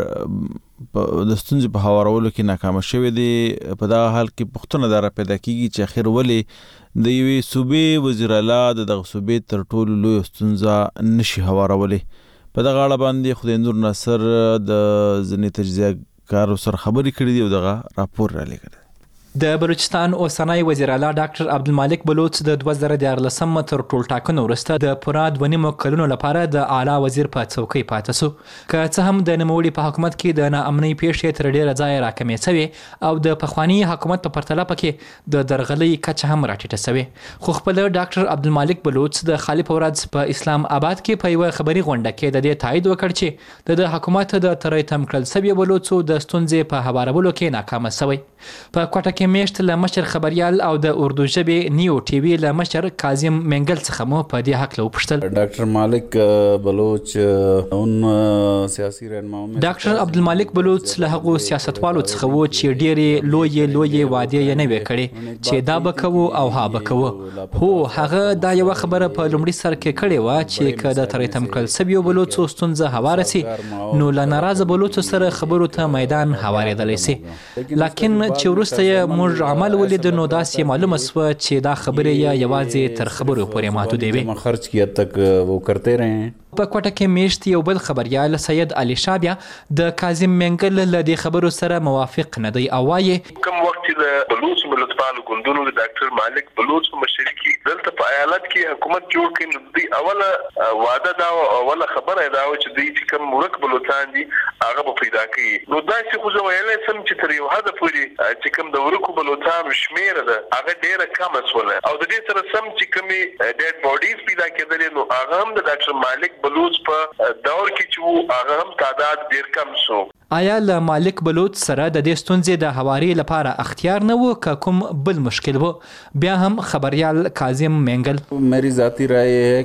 د ستونزې په هوارولو کې ناکام شوی دی. په دا حال کې پوښتنه دار پیدا کیږي چې اخر ولې د یوې صوبې وزیر اعلی د دغه صوبې تر ټولو لوی ستونزه نشي هوارولای. په دغه اړه باندې خدای نور ناصر د ځینې تجزیه کارو سره خبرې کړې دي او دغه راپور را لېږلی. د بلوچستان اوسنی وزیر اعلی ډاکټر عبدالمالک بلوچ د دوه زره دیارلسم تر ټولټاکنو وروسته د پوره دوه نیمو کلونو لپاره د اعلی وزیر په څوکۍ پاتې شو. که څه هم د نوموړي په حکومت کې د ناامنۍ پیښې تر ډیره ځایه راکمې شوې او د پخواني حکومت په پرتله پکې د درغلۍ کچه هم راټیټه شوې خو خپل ډاکټر عبدالمالک بلوچ د خالي په ورځ په اسلام آباد کې په یوه خبري غونډه کې د دې تایید وکړ چې د حکومت د ترې تم کړل شوي بلوچو د ستونزې په هوارولو کې ناکامه شوی. په کوټه کې میشت له مشر خبريال او د اردو ژبې نیو ټي وي له مشر کاظم منګل څخه مو په دې حق له وپوښتل. ډاکټر مالک بلوچ اون سیاسي رهنما ډاکټر عبدالمالک بلوچ له هغو سیاستوالو څخه وو چې ډېرې لوی لوی وعده یې نه وې کړې چې دا به کوو او ها به کوو. هو هغه دا یو خبره په لومړي سر کې کړې و چې که د ترې تم کړل سوي بلوچو ستونزه هواره سي نو له ناراضه بلوچو سره خبرو ته میدان هوارېدلی سي. لکن چې وروسته یې موږ عمل ولید نو داسې معلومه سوه چې دا خبرې یې یوازې تر خبرو پورې محدودې وې. خرچ کیا تک وہ کرتے رہے. په کوټه کې میشت یو بل خبريال سید علي شاه بیا د کاظم منګل له دې خبرو سره موافق نه دی او وايي کوم وخت د بلوچ ملتپالو ګوندونو د ډاکټر مالک بلوچ مشري کې دلته په ایالت کې حکومت جوړ کړي نو دی اوله وعده دا اوله خبره دا و چې دوی چې کوم ورک بلوچستان دي هغه به پیدا کړي نو دا چې خو زه ویلای سم چې تر یو حد پورې چې کوم د ورکو بلوچستان شمېر ده هغه ډېره کمه شوله او د دې سره سم چې کومې ډیډ باډیز پیدا کېدلې نو هغه هم د ډاکټر مالک بلوچ په دور کې چې هغه هم تعداد ډیر کم شو. آیا له مالک بلوچ سره د دې ستونزې د هواري لپاره اختیار نه و که کوم بل مشکل و؟ بیا هم خبريال کاظم منګل میری ذاتی رائے ہے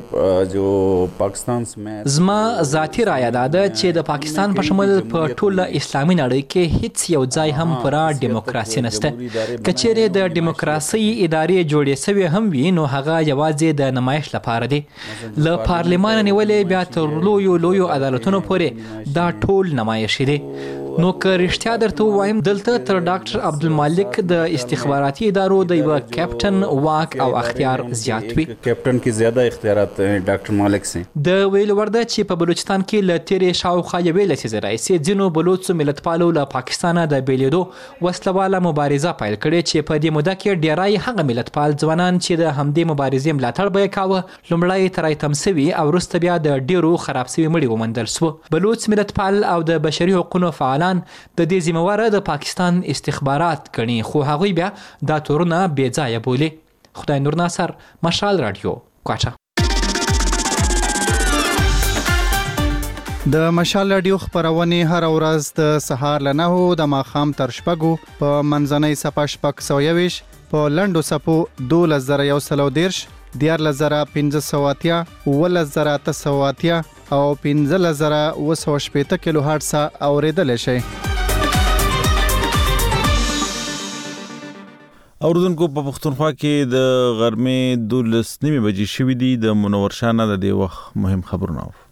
کہ جو پاکستان سمیت زما ذاتی رائے دا ده چې د پاکستان په شمول په ټوله اسلامي نړۍ کې هیڅ یو ځای هم پوره دیموکراسي نشته. که چیرې د دیموکراسي ادارې جوړې شوې هم وي نو هغه یوازې د نمایش لپاره دی. له پارلمان نیولې بیا تر لویو لویو عدالتونو پورې دا ټول نمایش دی. نو که رښتیا درته ووایم دلته تر ډاکټر عبدالمالک د استخباراتي ادارو د یوه کیپټن واک او اختیار زیات وي. کیپټن کې زیاده اختیارات ډاکټر مالک سي. د ویل ورده چې په بلوچستان کې له تیرې شاوخوا یوې لسیزې راهیسې ځینو بلوچو ملتپالو له پاکستانه د بېلېدو وسلواله مبارزه پیل کړې چې په دې موده کې ډېری هغه ملتپال ځوانان چې د همدې مبارزې ملاتړ به یې کاوه لومړی ترای تم سوي او وروسته بیا د ډېرو خراب سوي مړي وموندل سوه. بلوچ ملتپال او د بشري حقوقو فعالان د دې ذمہواره د پاکستان استخبارات کړي خو هغوی بیا دا تورونه بې ځایه بولي. خدای نور ناصر، مشال رادیو، کوټه. د مشال رادیو خبرونه هر ورځ د سهار له نهو د ماښام تر شپږو په منځنۍ صفه شپږ سوه یویش په لنډو صفو دولس زره یو سل او دېرش دیارلس زره پنځه سوه اتیا اوولس زره اته سوه اتیا او پنځلس زره اوه سوه شپېته کیلو هرټز اورېدلی شئ. اوردونکو په پښتونخوا کې د غرمې دولس نیمې بجې شوې دي. د منور شاه نه د دې وخت مهم خبرونه و.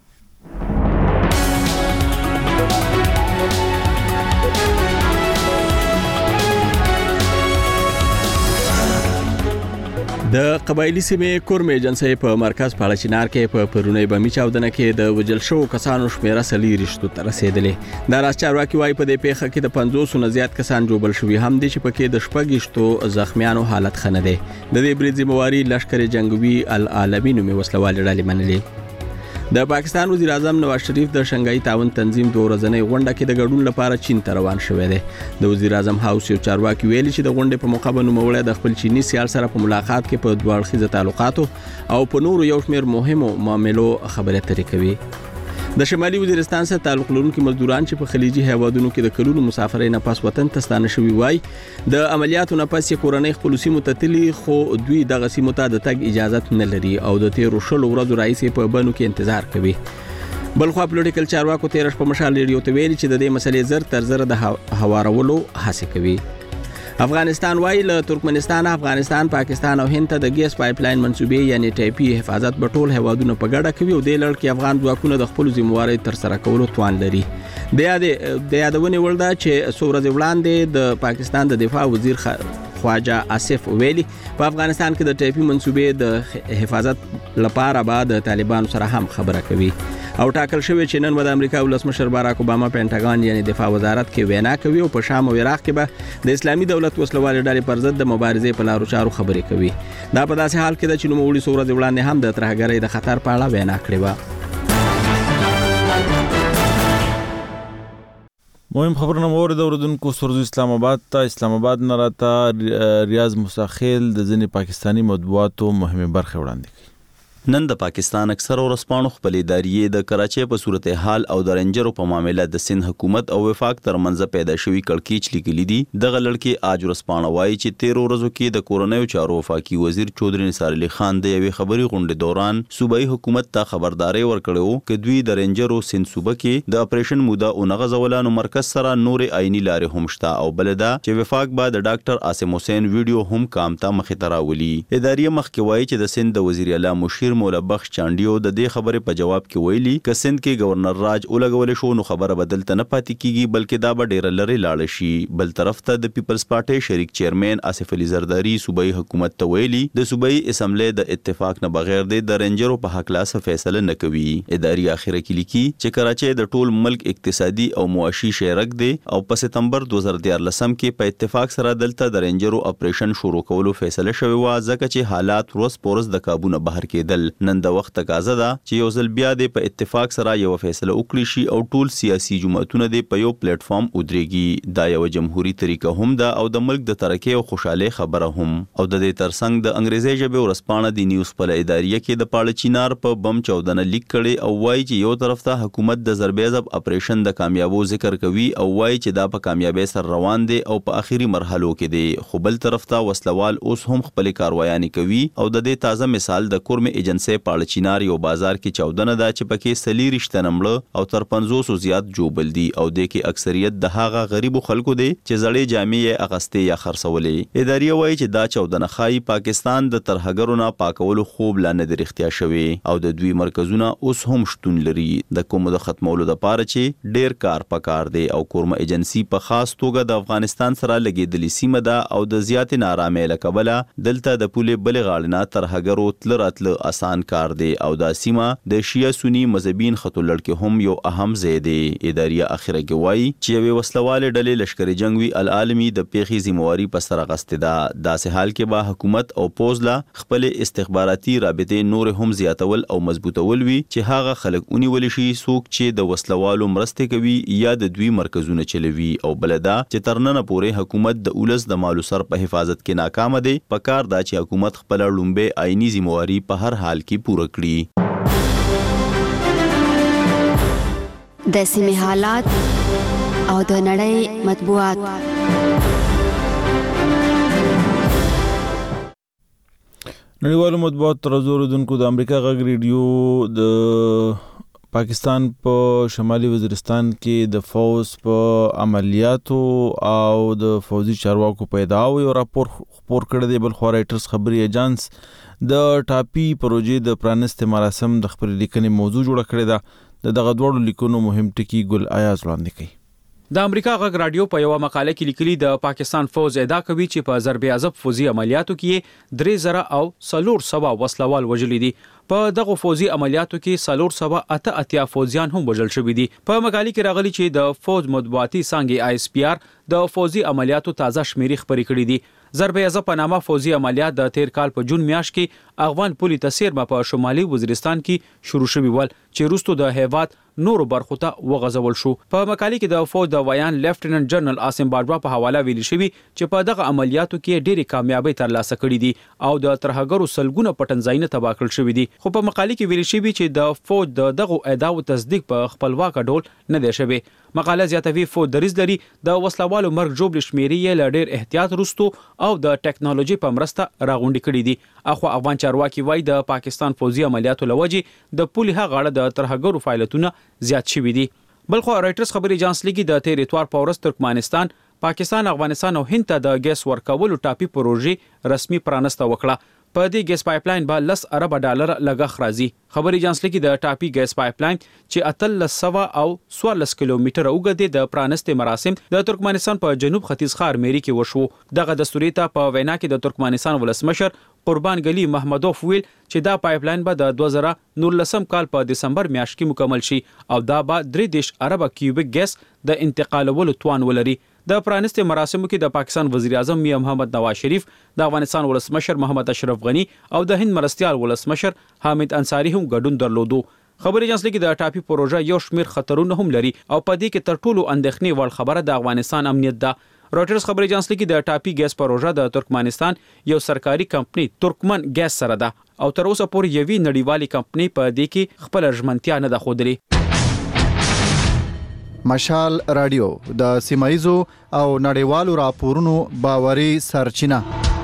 د قبایلی سیمې کورم ایجنسۍ په مرکز پاړه چنار کې په پرونی بمی چاودنه کې د وجل شو کسانو شمیره سلی رښتو تر رسیدلې. د راز چارواکي وايي په دې پیښه کې د پنځوس نه زیات کسان جوړل شوي هم دي چې پکې د شپږشتو زخمیانو حالت خنه ده. د دې برید ذمہواری لشکر جنگوي العالمین مې وسلوال ډلې منلې. د پاکستان وزیر اعظم نواز شریف د شنګای تعاون تنظیم دوه ورځنۍ غونډه کې د ګډون لپاره چین ته روان شوی دی. د وزیر اعظم هاوس یو چارواکي ویلي چې د غونډې په موقع باندې نوموړی د خپل چینی سیال سره په ملاقات کې په دوه اړخیزه تعلقاتو او په نورو یو شمېر مهمو معاملو خبرې اترې کوي. د شمالي وزیرستان سره تعلق لرونکي مزدوران چې په خلیجي هیوادونو کې د کلونو مسافرۍ نه پس وطن ته ستانه شوي وای د عملیاتو نه پس یې کورنۍ خپل سیمو ته تللي، خو دوی دغه سیمو ته د تګ اجازه نه لري او د تیرو شلو ورځو راهیسې په بنو کې انتظار کوي. بلخوا پولیټیکل چارواکو تیر شپه مشال ریډیو ته ویلي چې د دې مسلې زر تر زر د هوارولو هڅه کوي. افغانستان وايي له ترکمنستان، افغانستان، پاکستان او هند ته د ګیس پایپ لاین منسوبې یعنی ټایپي حفاظت په ټول هیوادونو په ګډه کوي او د لړ کې افغان ځواکونه د خپل ذمہواری تر سره کولو توان لري. د یاد د یادونه ولدا چې سورز وړاندې د پاکستان د دفاع وزیر خواجه آصف ویلي په افغانستان کې د ټایپي منسوبې د حفاظت لپاره بعد طالبانو سره هم خبره کوي او ټاکل شوی چې نن د امریکا ولسمشر باراک اوباما پینټاګان یعنی دفاع وزارت کې وینا کوي او په شام او عراق کې به د اسلامي دولت وسلوال ډلې پر ضد د مبارزې په لارو چارو خبرې کوي. دا په داسې حال کې ده چې نوموړي څو ورځې وړاندې هم د ترهګرۍ د خطر په اړه وینا کړې وه. مهم خبرونه مو اورېده. اوریدونکو سرزو اسلام آباد ته اسلام آباد نه راته ریاض مساخیل د ځینې پاکستاني مطبوعاتو مهمې برخې وړاندې کوي. نن د پاکستان اکثر ورسپانو خپل ادارې د کراچۍ په صورتحال او د رنجرو په معاملې د سند حکومت او وفاق ترمنځ پیدا شوی کړکېچ لیکلي دي. دغه لړکې آج ورسپانه وایي چې تیر ورځو کې د کورنیو چارو وفاقي وزیر چودري نثار علي خان د یوې خبري غونډې دوران صوبایي حکومت ته خبرداري ورکړې وه چې دوی د رنجرو سند صوبه کې د اپریشن موده اونغځوله نو مرکز سره نور عیني لارې هم شته او بل دا چې وفاق به د ډاکټر عاصم حسین ویډیو هم کام ته مخې ته راولي. ادارې مخکې وایي چې د سند د وزیر اعلی مشیر مولا بخش چانډیو د دې خبرې په جواب کې ویلي چې سند کې گورنر راج ولګول شو نو خبره بدلته نه پاتې کیږي بلکې دا به ډیر لري لاړ شي. بل طرف ته د پیپلز پارټي شریک چیرمن آصف علي زرداری صوبایي حکومت ته ویلي د صوبایي اسمبلی د اتفاق نه بغیر د رنجرو په حق لاس فیصله نه کوي. اداري اخیره کې لیکي چې کراچۍ د ټول ملک اقتصادي او معاشي شریک دی او په سپتمبر دوه هزار دیارلسم کې په اتفاق سره دلته د رنجرو اپریشن شروع کولو فیصله شوی و ځکه چې حالات روز پورز د قابو نه بهر کېدل. نن د وخت تقاضا ده چې یو ځل بیا د په اتفاق سره یو فیصله وکړي شي او ټول سیاسي جماعتونه د په یو پلیټ فارم ودرېږي. دا یو جمهوریت طریقه هم ده او د ملک د ترقۍ او خوشاله خبره هم. او د دې ترڅنګ د انګریزي ژبې ورسپانه د نیوز په ادارې کې د پاړه چینار په بم چودنه لیک کړي او وایي چې یو طرف ته حکومت د ضربېزب اپریشن د کامیابو ذکر کوي او وایي چې دا په کامیابی سره روان دي او په اخیری مرحلو کې دي، خو بل طرف ته وسلوال اوس هم خپل کاروایانې کوي. او د دې تازه مثال د کورم ایجنسۍ پاړه چینار یو بازار کې چودنه ده چې پکې سلی رښته نمړه او تر پنځوس زیات جوبل دي او د کې اکثریت د هغه غریبو خلکو دي چې زړې جامې اغستې یا خرڅولې. ادارې وایي چې دا چودنه خای پاکستان د ترهګرو نه پاکولو خوب لا نه درختیا شوی او د دوی مرکزونه اوس هم شتون لري د کوم د ختمولو د پاره چې ډیر کار پکار دی. او کورم ایجنسی په خاص توګه د افغانستان سره لګیدلې سیمه ده او د زیات نارامۍ لکبله دلته د پولې بل غاړه ترهګرو تل راتل آسان کار دی او دا سیمه د شیعه سنی مذهبین خطو لړکې هم یو اهم ځای دی. ادارې اخیره کې وایي چې یوې وسلوالې ډلې لشکر جنگوي العالمي د پیښې ذمہواری په سر غستې ده. داسې حال کې به حکومت او پوز لا خپل استخباراتي رابطې نور هم زیاتول او مضبوطول وي چې هغه خلک اونیول شي څوک چې د وسلوالو مرسته کوي یا د دوی مرکزونه چلوي او بل دا چې ترننه پورې حکومت د اولس د مالو سر په حفاظت کې ناکام دی. پکار دا چې حکومت خپل لومبه آئینی ذمہواری په هر حال کې پوره کړي. د سیمې حالات او د نړۍ مطبوعات. نړیوالو مطبوعاتو تر اوسه اوریدونکو د امریکا غږ ریډیو د پاکستان په شمالي وزیرستان کې د فوز په عملیاتو او د فوزي چارواکو په ادعاو یو راپور خپور کړی دی. بل خو رایټرز خبري ایجنس د ټاپي پروژې د پرانست مراسم د خپل لیکنې موضوع جوړ کړی ده. د دغه دوړو لیکونو مهم ټکی ګل آیاز وړاندې کوي. د امریکا غږ رادیو په یو مقاله کې لیکلي د پاکستان فوز ادعا کوي چې په ضرب عضب فوزي عملیاتو کې درې زره او څلور سوه وسلوال وژلي دي. په دغه فوزي عملیاتو کې څلور سوه اته اتیا فوزیان هم وژل شوي دي. په مقاله کې راغلي چې د فوز مطبوعاتي څانګې آی اس پی آر د فوزي عملیاتو تازه شمیرې خبرې کړې دي. ضرب عضب په نامه فوزي عملیات د تیر کال په جون میاشت کې افغان پولي تسیرمه په شمالي وزیرستان کې شروع شوي ول چې وروسته د هیواد نورو برخو ته وغځول شو. په مقاله کې د فوج د ویان لیفټیننټ جنرال عاصم باجوا په حواله ویل شوی چې په دغه عملیاتو کې ډېری کامیابی ترلاسه کړې دي او د ترهګرو سلګونه پټنځایونه تباه کړل شوي دي. خو په مقاله کې ویل شوی چې د فوج د دغه ادعاو تصدیق په خپلواک ډول نه دی شوی. مقاله زیاتوي فوج دریز لري د وسلوالو مرګ جوړ شمیرې یې له ډېر احتیاط وروسته او د ټیکنالوژي په مرسته راغونډې کړې دي. اخو افغان چارواکي وایي د پاکستان فوزي عملیاتو لوجې د پولي هغه غاړه د ترهګرو فعالیتونه زیات شوي دي. بل خو رایټرز خبري ایجنس لیکي د تیر اتوار په ورځ ترکمنستان، پاکستان، افغانستان او هند ته د ګیس ورکولو ټاپي پروژې رسمي پرانسته وکړه. په دې ګیس پایپلاین به لس ارب ډالر لګښت راځي. خبري ایجنس لیکي د ټاپي ګیس پایپلاین چې اتلس سوه او څوارلس کیلومتره اوږد دی د پرانستې مراسم د ترکمنستان په جنوب ختیځ ښار میری کې وشو. دغه دستوري ته په وینا کې د ترکمنستان ولسمشر قربان ګلی محمدوف ویل چې دا پایپلاین به د دوه زره نولسم کال په دسمبر میاشت کې مکمل شي او دا به درې دېرش ارب کیوبیک ګیس د انتقالولو توان ولري. د پرانستې مراسمو کې د پاکستان وزیر اعظم میا محمد نواز شریف، د افغانستان ولسمشر محمد اشرف غنی او د هند مرستیال ولسمشر حامد انصاری هم ګډون درلودو. خبري ایجنس لیکي د ټاپي پروژه یو شمیر خطرونه هم لري او په دې کې تر ټولو اندېښنې وړ خبره د افغانستان امنیت ده. رایټرز خبري ایجنس لیکي د ټاپي ګیس پروژه د ترکمنستان یو سرکاري کمپنی ترکمن ګیس سره ده او تر اوسه پورې یوې نړیوالې کمپنی په دې کې خپل ژمنتیا نه ده ښودلې. مشال رادیو د سیمایزو او نړیوالو راپورونو باوري سرچینه.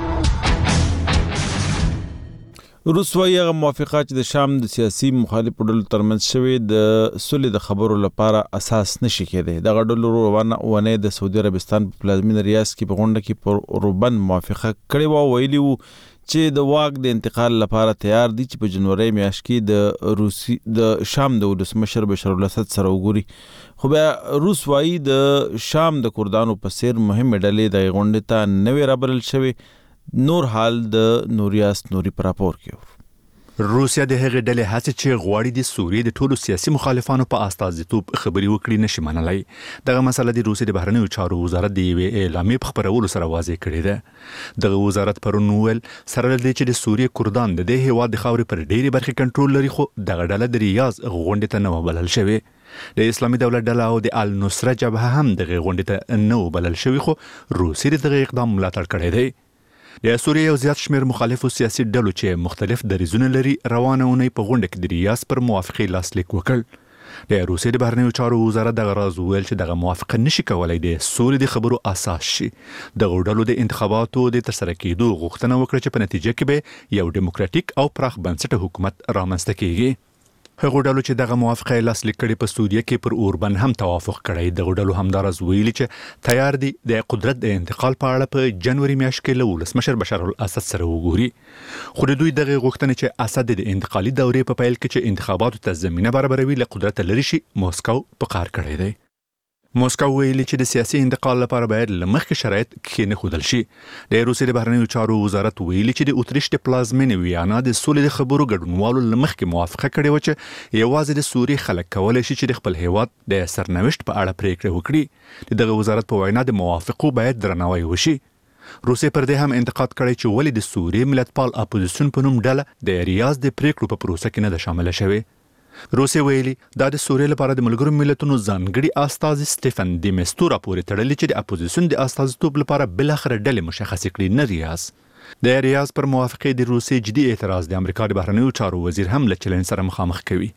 روس وايي هغه موافقه چې د شام د سیاسي مخالفو ډلو ترمنځ شوې د سولې د خبرو لپاره اساس نشي کېدی. دغه ډلو روانه ونه د سعودي عربستان په پلازمینه ریاض کې په غونډه کې پر روبن موافقه کړې و. ویلي وو چې د واک د انتقال لپاره تیار دي چې په جنوري میاشت کې د روسي د شام د ولسمشر بشار الاسد سره وګوري. خو بیا روس وايي د شام د کردانو په څیر مهمه ډلې د غونډې ته نوې رابلل شوی. نور حال د نوریاس نوري پر راپور کې. روسیا د هغې ډلې هڅې چې غواړي د سوریې د ټولو سیاسي مخالفانو په استازیتوب خبري وکړي نشي منلای. دغه مسله د روسیې د بهرنیو چارو وزارت د یوې اعلامیې په خپرولو سره واضح کړې ده. دغه وزارت پرون وویل سره له دې چې د سوریې کردان د دې هیواد د خاورې پر ډېرې برخې کنټرول لري، خو دغه ډله د ریاض غونډې ته نه وبلل شوې. د اسلامي دولت ډله او د النصره جبهه هم دغه غونډې ته نه وبلل شوې، خو روسیې دغه اقدام ملاتړ کړی دی. د سوریې یو زیات شمیر مخالفو سیاسي ډلو چې مختلف دریځونه لري روانه اونۍ په غونډه کې د ریاض پر موافقې لاسلیک وکړ. د روسیې د بهرنیو چارو وزارت دغه راز وویل چې دغه موافقه نشي کولای د سولې د خبرو اساس شي. دغه ډلو د انتخاباتو د ترسره کېدو غوښتنه وکړه چې په نتیجه کې به یو ډیموکراټیک او پراخ بنسټه حکومت رامنځته کیږي. هغه ډلو چې دغه موافقه لاسلیک کړي په سوریه کې پر اوربن هم توافق کړی. دغه ډلو همدارس ویلي چې تیار دي د قدرت د انتقال په اړه په جنوري میاشت کې له ولسمشر بشار الاسد سره وګوري. خو د دوی دغه غوښتنې چې اسد د انتقالي دورې په پیل کې چې انتخاباتو ته زمینه برابروي له قدرت لري شي موسکو په کار کړی دی. موسکو ویلي چې د سیاسي انتقال لپاره باید له مخکې شرایط کښېنښودل شي. د روسیې د بهرنیو چارو وزارت ویلي چې د اتریش د پلازمینې ویانا د سولې د خبرو ګډونوالو له مخکې موافقه کړې وه چې یوازې د سوریې خلک کولی شي چې د خپل هیواد د سرنوشت په اړه پریکړه وکړي. د دغه وزارت په وینا د موافقو باید درناوی وشي. روسیې پر دې هم انتقاد کړی چې ولې د سوریې ملتپال اپوزیسیون په نوم ډله د ریاض د پریکړو په پروسه کې نه ده شامله شوې. روسیې ویلي دا د سوریې لپاره د ملګرو ملتونو ځانګړي استازي سټیفن دی میستورا پورې تړلي چې د اپوزیسیون د استازیتوب لپاره بلاخره ډلې مشخصې کړي نه ریاض. د ریاض پر موافقې د روسیې جدي اعتراض د امریکا د بهرنیو چارو وزیر هم له چلنج سره مخامخ کوي.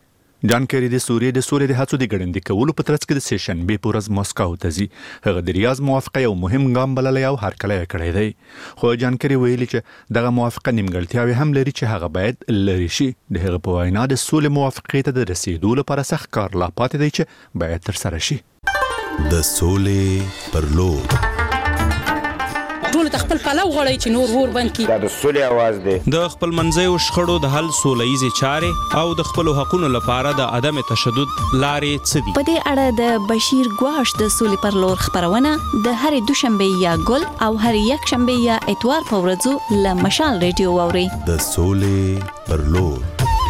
جان کری د سوریې د سولې د هڅو د ګړندي کولو په ترڅ کې د سیشن به پورز مسکو ته ځي. هغه د ریاض موافقه یو مهم ګام بللی او هرکلی کړی دی. خو جان کری ویلي چې دغه موافقه نیمګړتیاوې هم لري چې هغه باید لرې شي. د هغه په وینا د سولې موافقې ته د رسیدو لپاره سخت کار لا پاتې دی چې باید ترسره شي. د سولې پر لور ټول خپل پلو غړی چې نور ور بند کی. دا د سولې आवाज دی. د خپل منځیو شخړو د حل سولهیزې چارې او د خپل حقوقو لپاره د عدم تشدد لارې څه دي. په دې اړه د بشیر ګواش د سولې پر لور خبرونه د هرې دوشنبه یا ګل او هرې یک شنبه یا اتوار په ورځو له مشال ریډیو واوري. د سولې پر لور.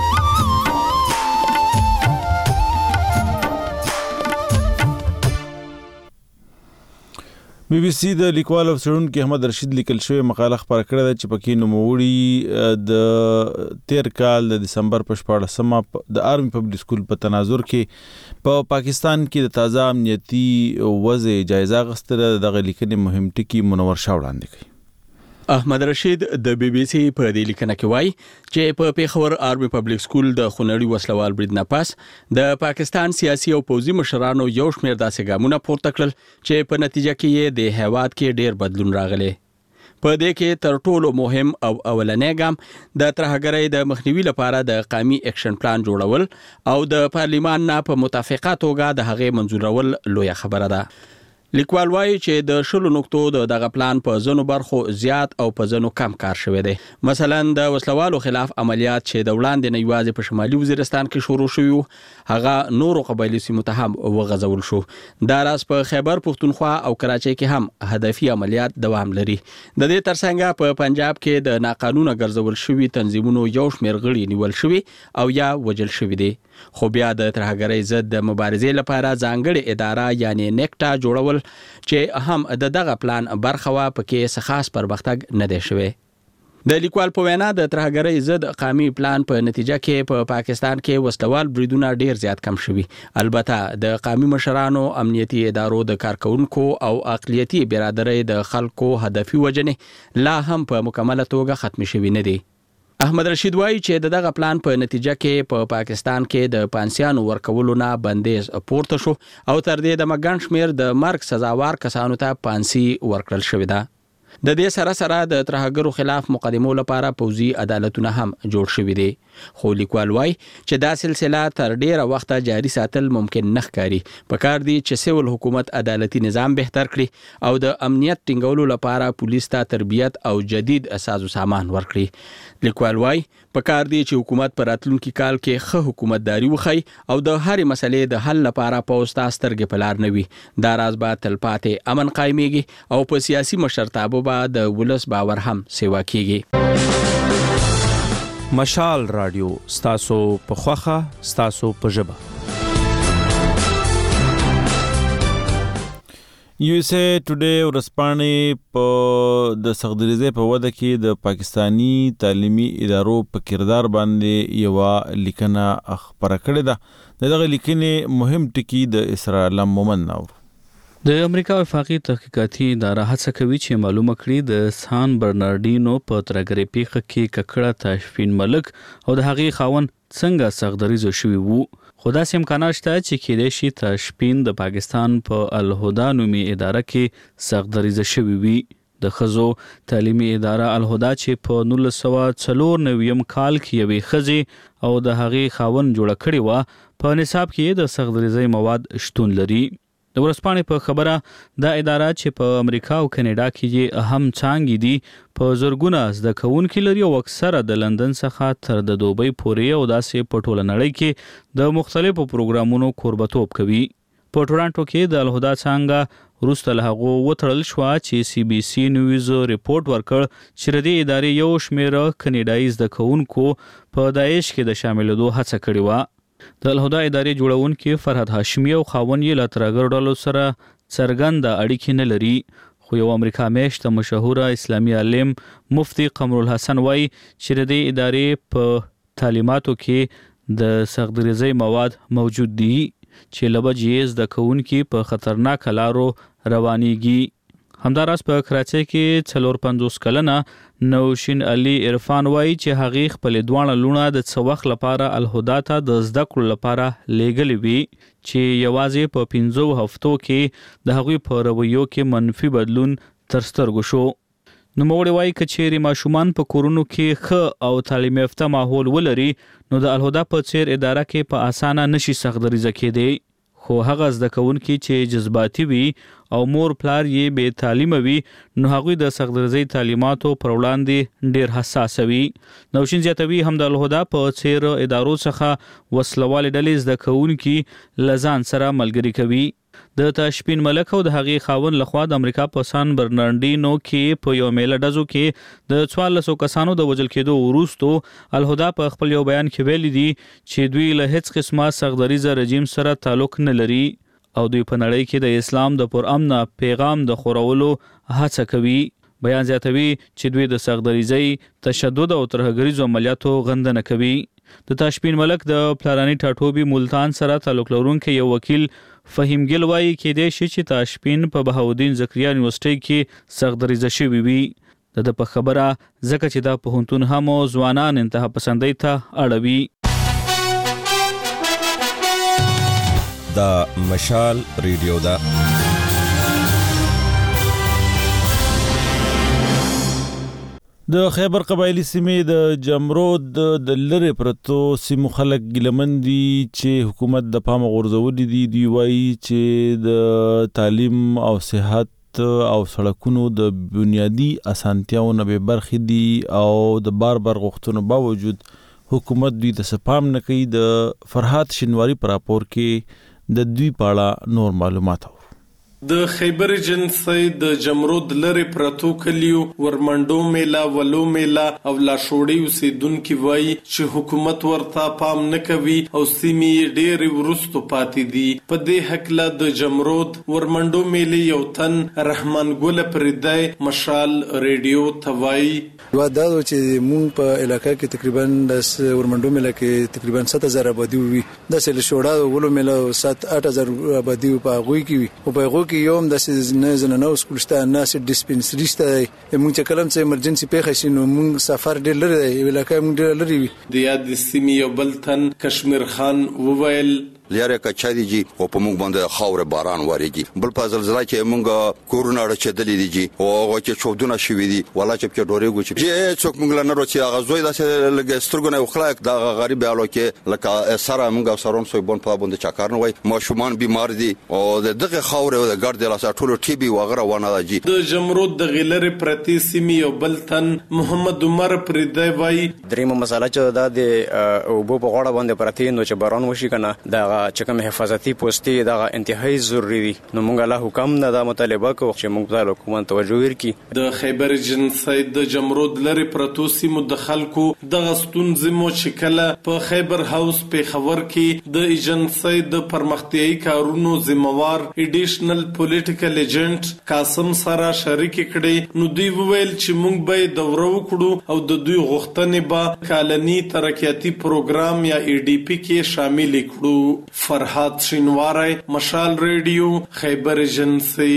بی بی سی د لیکوال او څېړونکي احمد رشید لیکل شوې مقاله خپره کړې ده چې پکې نوموړي د تیر کال د دسمبر په شپاړسمه د آرمي پبلک سکول په تناظر کې په پا پاکستان کې د تازه امنیتي وضع جایزه اخیستله. دغه لیکنې مهم ټکي منور شاه وړاندې کوي. احمد رشید د بی بی سی په دې لیکنه کې وایي چې په پیښور آرمي پبلک سکول د خونړي وسلوال برید نه پاس د پاکستان سیاسي او پوځي مشرانو یو شمېر داسې ګامونه پورته کړل چې په نتیجه کې یې د هیواد کې ډېر بدلون راغلی. په دې کې تر ټولو مهم او اولنی ګام د ترهګرۍ د مخنیوي لپاره د قومي اکشن پلان جوړول او د پارلیمان نه په متفقه توګه د هغې منظورول لویه خبره ده. لیکوال وایي چې د شلو نقطو د دغه پلان په ځینو برخو زیات او په ځینو کم کار شوی دی. مثلا د وسلوالو خلاف عملیات چې د وړاندې نه یوازې په شمالي وزیرستان کې شروع شوي وو، هغه نورو قبایلي سیمو ته هم وغځول شو. دا راز په خیبر پښتونخوا او کراچۍ کې هم هدفي عملیات دوام لري. د دې ترڅنګ په پنجاب کې د ناقانونه ګرځول شوي تنظیمونو یو شمېر غړي نیول شوي او یا وژل شوي دي. خو بیا د ترهګرۍ ضد د مبارزې لپاره ځانګړې اداره یعنی نیکټا جوړول چې هم د دغه پلان برخه وه، پکې څه خاص پرمختګ نه دی شوی. د لیکوال په وینا د ترهګرۍ ضد قومي پلان په نتیجه کې په پا پاکستان کې وسلوال بریدونه ډیر زیات کم شوي. البته د قومي مشرانو، امنیتي ادارو د کارکونکو او اقلیتي برادرۍ د خلکو هدفي وجنې لا هم په مکمله توګه ختم شوي نه دي. احمد رشید وایي چې د دغه پلان په نتیجه کې په پا پاکستان کې د پانسیانو ورکولو نه بندیز پورته شو او تر دې دمه ګڼ شمېر د مرګ سزاوار کسانو ته پانسي ورکړل شوې ده. د دې سره سره د ترهګرو خلاف مقدمو لپاره پوځي عدالتونه هم جوړ شوي دي. خو لیکوال وایي چې دا سلسله تر ډیره وخته جاري ساتل ممکن نه ښکاري. پکار دی چې سیول حکومت عدالتي نظام بهتر کړي او د امنیت ټینګولو لپاره پولیس ته تربیت او جدید سازو سامان ورکړي. لیکوال وایي پکار دی چې حکومت پر راتلونکي کال کې ښه حکومتداري وښيي او د هرې مسلې د حل لپاره پوځ ته سترګې په لار نه وي. دا راز به تلپاتې امن قایمیږي او په سیاسي مشرتابه به د ولس باور هم سیوا کیږي. مشال رادیو ستاسو په خوخه ستاسو په ژبه. یو اس اے ټوډے ورځپاڼې په د سختدریزۍ په وده کې د پاکستانی تعلیمي ادارو په کردار باندې یوه لیکنه خپره کړې ده. د دغه لیکنې مهم ټکي د اسرار علم مومن ناور. د امریکا وفاقي تحقیقاتي اداره هڅه کوي چې معلومه کړي د سان برنارډینو په ترهګرۍ پیښه کې ککړه تاشفین ملک او د هغې خاوند څنګه سختدریزه شوي وو. خو داسې امکانات شته چې کېدای شي تاشفین د پاکستان په الهدا نومي اداره کې سختدریزه شوي وي. د ښځو تعلیمي اداره الهدا چې په نولس سوه څلور نویم کال کې یوې ښځې او د هغې خاوند جوړه کړې وه، په نصاب کې د سختدریزۍ مواد شتون لري. د ورځپاڼې په خبره دا اداره چې په امریکا او کاناډا کې یې اهم څانګې دي په زرګونه زده کوونکي لري او اکثره د لندن څخه تر د دوبۍ پورې او داسې په ټوله نړۍ کې د مختلفو پروګرامونو کوربتوب کوي. په ټورانټو کې د الهدا څانګه وروسته له هغو وتړل شوه چې سی بي سي نیوز ریپورټ ورکړ چې د دې ادارې یو شمېره کاناډایي زده کوونکو په داعش کې د شاملېدو هڅه کړې وه. د الهدا ادارې جوړونکي فرحت هاشمي او خاوند یې له ترهګرو ډلو سره څرګنده اړیکې نه لري. خو یو امریکا میشته مشهوره اسلامي عالم مفتي قمر الحسن وایي چې د دې ادارې په تعلیماتو کې د سختدریزۍ مواد موجود دي چې له وجې زده کوونکي په خطرناکه لارو روانېږي. همداراز په کراچۍ کې څلور پنځوس کلنه نوشین علي عرفان وایي چې هغې خپلې دواړه لوڼه د څه وخت لپاره الهدا ته د زده کړو لپاره لیږلې وي چې یوازې په پنځو هفتو کې د هغوی په رویو کې منفي بدلون تر سترګو شو. نوموړی وایي که چیرې ماشومان په کورونو کې ښه او تعلیم یافته ماحول ولري نو د الهدا په څیر اداره کې په اسانه نشي سختدریزه کېدی، خو هغه زده کوونکي چې جذباتي وي او مور پلار یې بې تعلیمه وي نو هغوی د سختدریزۍ تعلیماتو پر وړاندې ډېر حساس وي. نوشین زیاتوي هم د الهدا په څیر ادارو څخه وسلوالې ډلې زده کوونکي له ځان سره ملګري کوي. د تاشپین ملک او د هغې خاوند لخوا د امریکا په سان برنارډینو کې په یو میله ډزو کې د څوارلسو کسانو د وژل کېدو وروستو الهدا په خپل یو بیان کې ویلي دي چې دوی له هیڅ قسمه سختدریزه رژیم سره تعلق نه لري او دوی په نړۍ کې د اسلام د پرامنه پیغام د خورولو هڅه کوي. بیان زیاتوي چې دوی د سختدریزۍ، تشدد او ترهګریزو عملیاتو غندنه کوي. د تاشپین ملک د پلارانی ټاټوبي ملتان سره تعلق لرونکي یو وکیل فهیم ګل وایي کېدای شي چې تاشپین په بهاودین زکریا یونیورسيټي کې سختدریزه شوي وي. د ده په خبره ځکه چې دا پوهنتون هم ځوانان انتها پسندۍ ته اړوي. دا مشال ریډیو ده. د خیبر قبایلی سیمې د جمرود د لرې پرتو سیمو خلک ګیلمن دي چې حکومت د پامه غورځولي دي. دوی وایي چې د تعلیم او صحت او سړکونو د بنیادی اسانتیاو نه بې برخې دي او د بار بار غوښتنو باوجود حکومت دوی ته څه پام نه کوي. د فرحات شینواری په راپور کې د دوی په اړه نور معلومات و. د خیبر ایجنسۍ د جمرود لرې پرتو کلیو ورمنډو میله، ولو میله او لاشوړي اوسیدونکي وایي چې حکومت ورته پام نه کوي او سیمې ډېرې وروستو پاتې دي. په دې هکله د جمرود ورمنډو میلې یو تن رحمان ګل پردی مشال ریډیو ته وایي یو دا چې مونږ په علاقې کې تقریبا د ورمنډو میله کې تقریبا سات هزار آبادي وي، د لاشوړا ولو میله سات اټ هزار آبادي په هغوی کې وي او په هغوی کې یوم داسې نه زنانه سکول شته، نه سې ډسپنسري شته. مونږ چې کلم څه ایمرجنسي پیښه شي نو مونږ سفر ډېر لري دی، علاقې مونږ ډېر لري وي. د یاد سیمې یو بل تن کشمیر خان وویل لیاره کچادي جی او په موږ باندې خاور باران وریږي، بل په زلزلہ کې موږ کورونه رچېدلې دي جی او هغه چې چودونه شوي دي ولا چې په ډورېږي چې څوک موږ نه روچي هغه زوی داسې لګ سترګونه او خلک د غریب حالو کې لکه سره موږ سرون سوی بون په باندې چاکار نه وای، ماشومان بیمار دي او دغه خاور او د ګرد لاس ټولو ټي بي وغیرہ ونه دي. د جمرود د غلره پرتی سیمې یو بل تن محمد عمر پردی وای دریمه مسله چې دا د اوبو په غاړه باندې پرتی نو چې باران وشي کنه دا چې کوم حفاظتي پوسټي دا انتهایی ضروری دي. نو موږ له حکم نه دا مطالبه کوو چې موږ د حکومت توجه ورکړي. د خیبر ایجنسۍ د جمرود لري پرتو سیمو د خلکو د غستون زمو چې کله په خیبر هاوس په خبر کې د ایجنسۍ د پرمختیايي کارونو ذمہوار ایډیشنل پولیټیکل ایجنټ قاسم سره شریک کړي نو دوی وویل چې موږ به دوره وکړو او د دوی غوښتنې به کالني ترقیاتي پروګرام یا ای ډی پی کې شامل کړو. فرحات شینواری مشال ریډیو خیبر ایجنسۍ.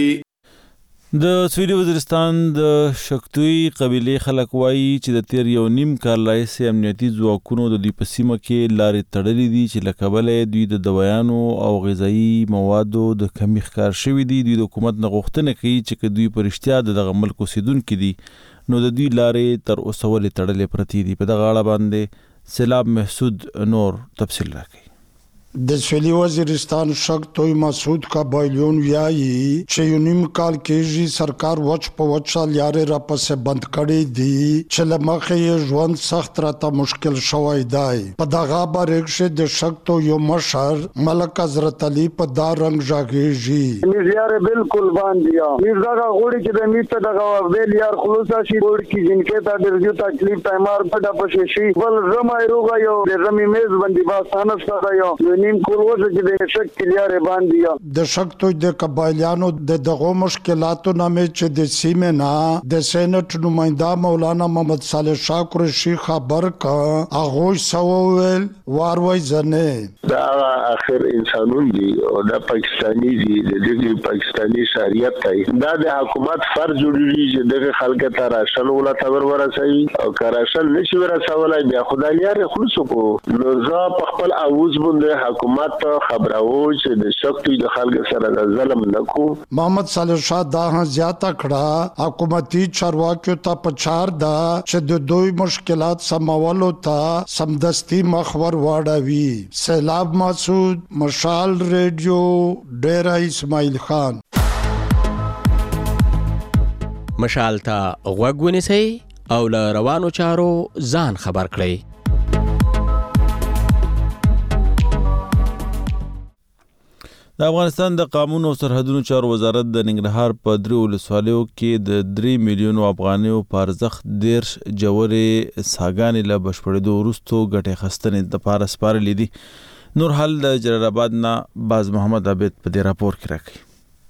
د سویلي وزیرستان د شکتوی قبیلې خلک وایي چې د تیر یو نیم کال راهیسې امنیتي ځواکونو د دوی په سیمه کې لارې تړلې دي چې له کبله دوی د دوایانو او غذایي موادو د کمی ښکار شوي دي. دوی د حکومت نه غوښتنه کوي چې که دوی په رښتیا د دغه ملک اوسیدونکي دي نو د دوی لارې تر اوسه ولې تړلې پرتې دي. په دغه اړه باندې سیلاب محسود نور تفصیل راکوي. د سویلي وزیرستان شکتوی مسعود قبایلیون ویایي چې یو نیم کال کېږي سرکار وچ په وچه لارې را پسې بند کړي دي چې له مخې یې ژوند سخت راته مشکل شوی دی. په دغه باره کښې د شکتو یو مشر ملک حضرت علي په دا رنګ غږېږي. میر یار بالکل باندې یا میر دغه غوړي چې د میر ته دغه ویل یار خلاص شي ګوړ کې جنکې ته درځو تکلیف تیمار په د پښې شي بل زما روغه یو د زمي میز باندې باسانه سره یو نیم کول وځي چې د شک کلیار باندې د شک توي د قبایلیانو د دغه مشکلاتو نامه چې د سیمه نه د سېنات نماینده مولانا محمد صالح شاه قریشي خبر کا هغه سوول واروي ځنه دا اخر انسانون دي او دا پاکستاني دي د دې پاکستاني شریعت دی دا د حکومت فرض جوړیږي چې دغه خلک ته راشن ولا خبر ورسوي او کراشن نشي ورسولای بیا خدای لري خلص کو نو زه په خپل اوز باندې حکومت خبرو چې د شکوي د خلک سره د ظلم نکو. محمد صالح شاه دا زیاته کړه حکومتي چارواکو ته پچار دا چې د دوی مشکلات سمولو ته سمدستي مخور واړوي. سیلاب مسعود، مشال ریډیو، ډیرا اسماعیل خان. مشال ته غوږ ونیسئ او له روانو چارو ځان خبر کړئ. د افغانستان د قانون او سرحدونو چارو وزارت د ننګرهار په درې ولسوالیو کې د درې میلیونو افغانیو په ارزښت دېرش جوړې څاګانې له بشپړېدو وروستو ګټې اخیستنې دپاره سپارلې دي. نور حال د جلال آباد نه باز محمد عابد په دې راپور کې راکوي.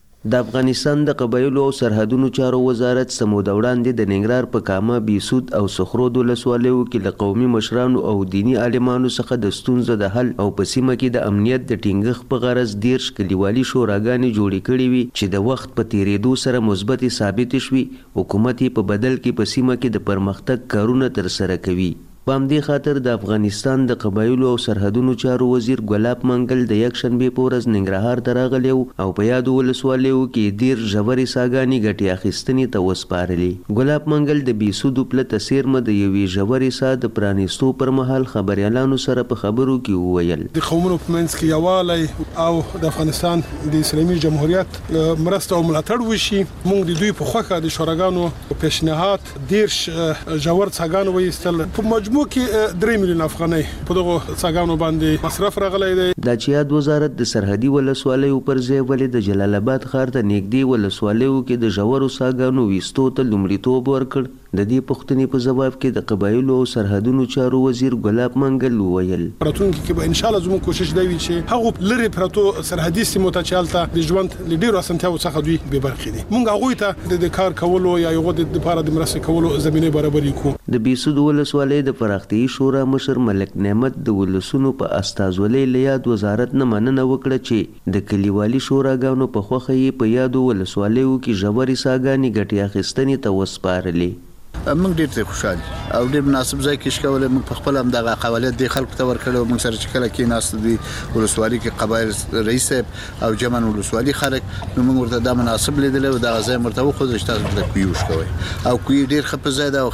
د افغانستان د قبایلو او سرحدونو چارو وزارت سموده وړاندې د ننګرهار په کامه بیسود او سخرود ولسوالیو کې له قومي مشرانو او دیني عالمانو څخه د ستونزو د حل او په سیمه کې د امنیت د ټینګښت په غرض دېرش کلیوالي شوراګانې جوړې کړې وي چې د وخت په تیریدو سره مثبتې ثابتې شوي. حکومت یې په بدل کې په سیمه کې د پرمختګ کارونه ترسره کوي. په همدې خاطر د افغانستان د قبایلو او سرحدونو چارو وزیر ګلاب منګل د یک شنبې په ورځ ننګرهار ته راغلی او په یادو ولسوالیو کې ډېر ژورې څاګانې ګټې اخیستنې ته وسپارلې. ګلاب منګل د بیسودو پلته څیرمه د یوې ژورې څاه د پرانیستو پر مهال خبریالانو سره په خبرو کې وویل د قومونو په منځ کې یووالی او د افغانستان د اسلامي جمهوریت مرسته او ملاتړ وشي. موږ د دوی په خوښه د شوراګانو پیشنهاد دېرش ژور څاګانو وایستل. په مجموع کې درې میلیون افغانۍ په دغه څاګانو باندې مصرف راغلی دی. د چیاد وزارت د سرحدي ولسوالیو پر ځای ولې د جلال آباد ښار ته نږدې ولسوالیو کې د ژورو څاګانو ویستو ته لومړیتوب ورکړ. د دې پوښتنې په ځواب کې د قبایلو او سرحدونو چارو وزیر ګلاب منګل وویل راتلونکي کې به ان شاء الله زموږ کوشش دی چې هغه لري پرتو سرحدي سیمو ته چالته د ژوند لډیرو اسانتیاو څخه دوی به برخې دي. موږ هغه ته د کار کولو یا یو د لپاره د مرسته کولو زمينه برابرې کوو. د بیسود ولسوالۍ د پراختیايي شورا مشر ملک نعمت د ولسونو په استازولۍ له یاد وزارت نه مننه وکړه چې د کلیوالي شوراګانو په خوښه یې په یادو ولسوالیو کې ژورې څاګانې ګټې اخیستنې ته وسپارلې. موږ ډېر ته خوشاله او ډېر مناسب ځای کې شکولې. موږ په خپل هم دغه قوالیت د خلکو ته ورکړو. موږ سره چې کله کې ناست دي ولسوالۍ کې قبایل رئیس او جمن ولسوالۍ خلک نو موږ ورته دا مناسب لیدل او دغه ځای مرته خو د تاسو ته کویوش کوي او کوی ډېر خپ ځای دا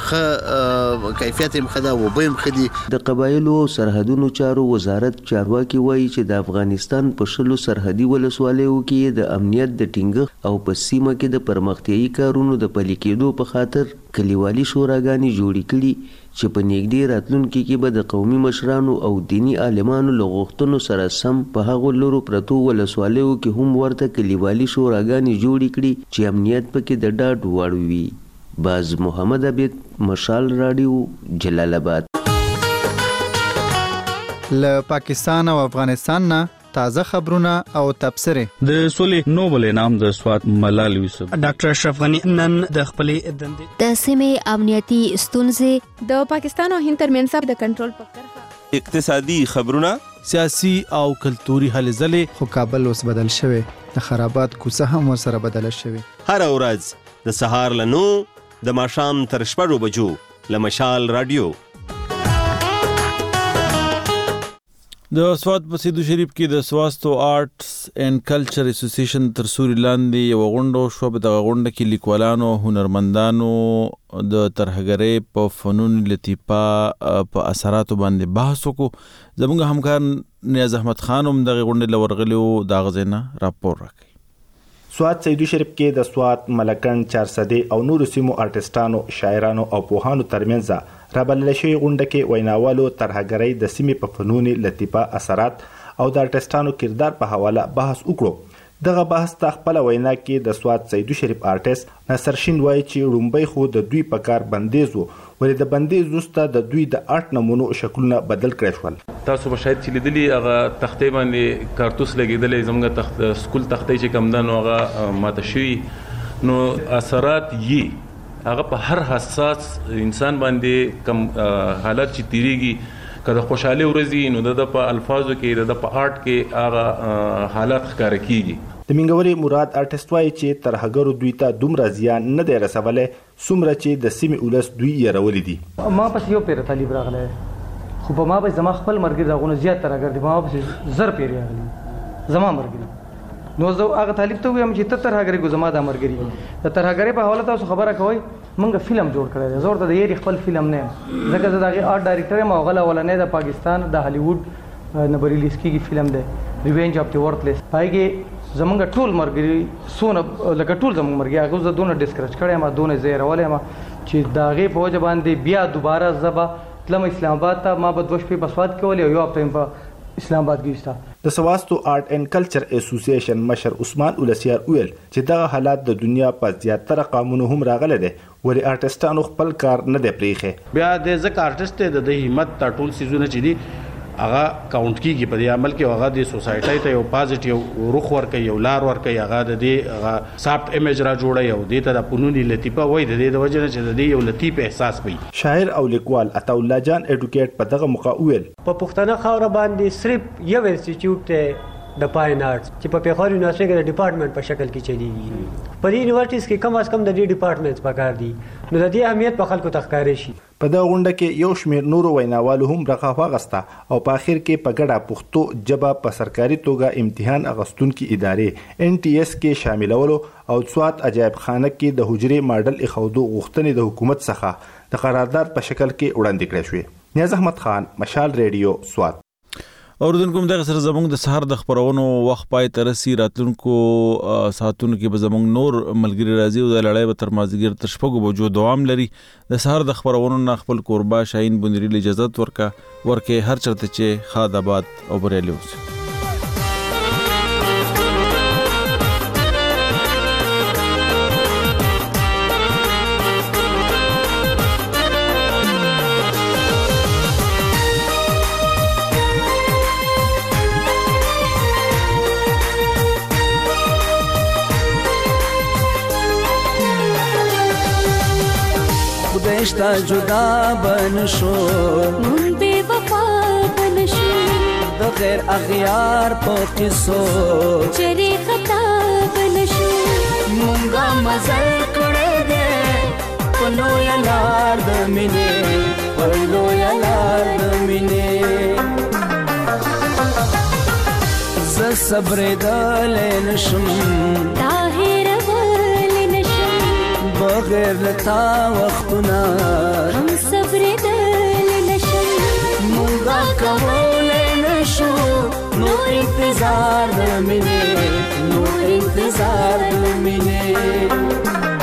خو کیفیت هم خدا و به هم خدي. د قبایلو او سرحدونو چارو وزارت چارواکي وایي چې د افغانستان په شلو سرحدي ولسوالیو کې د امنیت د ټینګښت او په سیمه کې د پرمختیايي کارونو د پلي کېدو په خاطر کلیوالي شوراګانې جوړې کړي چې په نږدې راتلونکي کې به د قومي مشرانو او دیني عالمانو له غوښتنو سره سم په هغو لرو پرتو ولسوالیو کې هم ورته کلیوالي شوراګانې جوړې کړي چې امنیت پکې د ډاډ وړ وي. باز محمد عابد، مشال راډیو، جلال آباد. له پاکستان او افغانستان نه تازه خبرونه او تبصرې. د سولې نوبل انعام د سوات ملال یوسف ډاکټر اشرف غنی نن د خپلې دندې د سیمې امنیتي ستونزې د پاکستان او هند ترمنځ د کنټرول په کرښه اقتصادي خبرونه سیاسي او کلتوري هلې ځلې. خو کابل اوس بدل شوی د خرابات کوڅه هم ورسره بدله شوی. هر ورځ د سهار له نو د ماښام تر شپږو بجو له مشال راډیو. د سوات په سیدو شریف کې د سواستو آرټس اینڈ کلچر اسوسییشن تر سوري لاندې یو غونډه شوه. په دغه غونډه کې لیکوالانو، هنرمندانو د ترهګرۍ په فنون لطیفه په اثراتو باندې بحث وکړو. زموږ همکار نیاز احمد خان هم دغه غونډې له ورغلي و. د هغه ځای نه راپور راکوي. سوات سیدو شریف کې د سوات، ملکند، چارسدې او نورو سیمو آرټسټانو، شاعرانو او پوهانو ترمنځ رابلل شوی غونډه کې ویناوالو ترهګرۍ د سیمې په فنون لطیفه اثرات او د آرټسټانو کردار په حواله بحث وکړو. دغه بحث ته خپل وینا کې د سوات سیدو شریف آرټسټ نصر شین وایي چې رومبای خو د دوی په کار بندیز وو ولې د بندیز وروسته د دوی د آرټ نمونو شکلونه بدل کړی شول. تاسو به شاید چې لیدلی هغه تختې باندې کارتوس لګېدلی زموږ تخت سکول تختې چې کوم ده نو هغه ماته شوي نو اثرات یې هغه په هر حساس انسان باندې کم حالت چې تیریږي که د خوشحالي ورځي نو د په الفاظو کې د په آرټ کې هغه حالات ښکاره کیږي. د منګوري مراد آرټیست وایي چې ترهګرو دوی ته دومره زیان نه دی رسولی څومره چې د سیمې ولس دوی یېرولي دي. ما پسې یو پیره طالب راغلی خو په ما پسې زما خپل ملګري د هغونه زیات ترهګر دي. ما پسې زر پیرې راغلي زما ملګري نو زه هغه طالب ته ووایم چې ته ترهګرې ګو زما دا ملګري د ترهګرۍ په حواله تاسو خبره کوئ موږ فلم جوړ کړی دی. زه ورته د یېرې خپل فلم نه یم ځکه زه د هغې آرټ ډایرکټر یم او هغه اولنی د پاکستان د هالیوډ نه به ریلیز کېږي فلم دی ریوینج اف د ورتلیس. په هغې کې زمونږ ټول مرګري څونه لکه ټول زمونږ مرګري هغه زه دونه ډسکرچ کړی یم دونه زه یېرولی یم چې د هغې په وجه باندې بیا دوباره زه به تلم اسلام آباد ته. ما به دوه شپې په سوات کې ولې او یو هفته یم په اسلام آباد کې ایسته. د سواستو آرټ اینډ کلچر اسوسییشن مشر عثمان اولسیار ویل چې دغه حالات د دنیا په زیاتره قامونو هم راغلی دی ولې آرټسټانو خپل کار نه دی پرېښی. بیا د ځکه آرټسټ دی د د همت دا ټول څیزونه چې دي هغه کاونټ کیږي په دې عمل کې هغه د سوسایټۍ ته یو پازیټیو رخ ورکوي یو لار ورکوي هغه د دې هغه سافټ ایمیج را جوړوي او دې ته د فنوني لطیفه وایي د دې د وجې نه چې د دې یو لطیف احساس وي. شاعر او لیکوال عطاالله جان ایډوکیټ په دغه موقع وویل په پښتنه خاوره باندې صرف یو انسټیټیوټ دی د پاین آرټس چې په پیښور یونیورسټۍ کې د ډپارټمنټ په شکل کې چلیږي. په دې یونیورسټیز کې کم از کم د دې ډپارټمنټس پکار دي نو د دې اهمیت په خلکو ته ښکاره شي. په دغه غونډه کې یو شمېر نورو ویناوالو هم برخه واخیسته او په اخر کې په ګډه پښتو ژبه په سرکاري توګه امتحان اخیستونکي ادارې ان ټي اس کې شاملولو او سوات عجایب خانه کې د حجرې ماډل ایښودو غوښتنې د حکومت څخه د قرارداد په شکل کې وړاندې کړې شوې. نیاز احمد خان، مشال ریډیو، سوات. اوردونکو دغه سره زموږ د سحر د خبرونو وخت پای ته رسي. راتلونکو ساعتونو کې به زموږ نور ملګري راځي او د لړۍ به تر مازدیګر تر شپږو بجو دوام لري. د سحر د خبرونو نه خپل کوربه شاهین بندري له اجازت ورکه ورکه هر چرته چې خاد آباد او بریالي اوسي. خدایشتا جدا بنشو مون بے وفا بنشو د غیر اغیار په قصو چری خطا بنشو مونږه مزل کړه دې پلو یا لار د مینې پلو یا لار د مینې ز صبر دل نشم بغیر لتا وختنا هم صبر دل نشم مونږه کولای نشو نور انتظار د مینې نور انتظار د مینې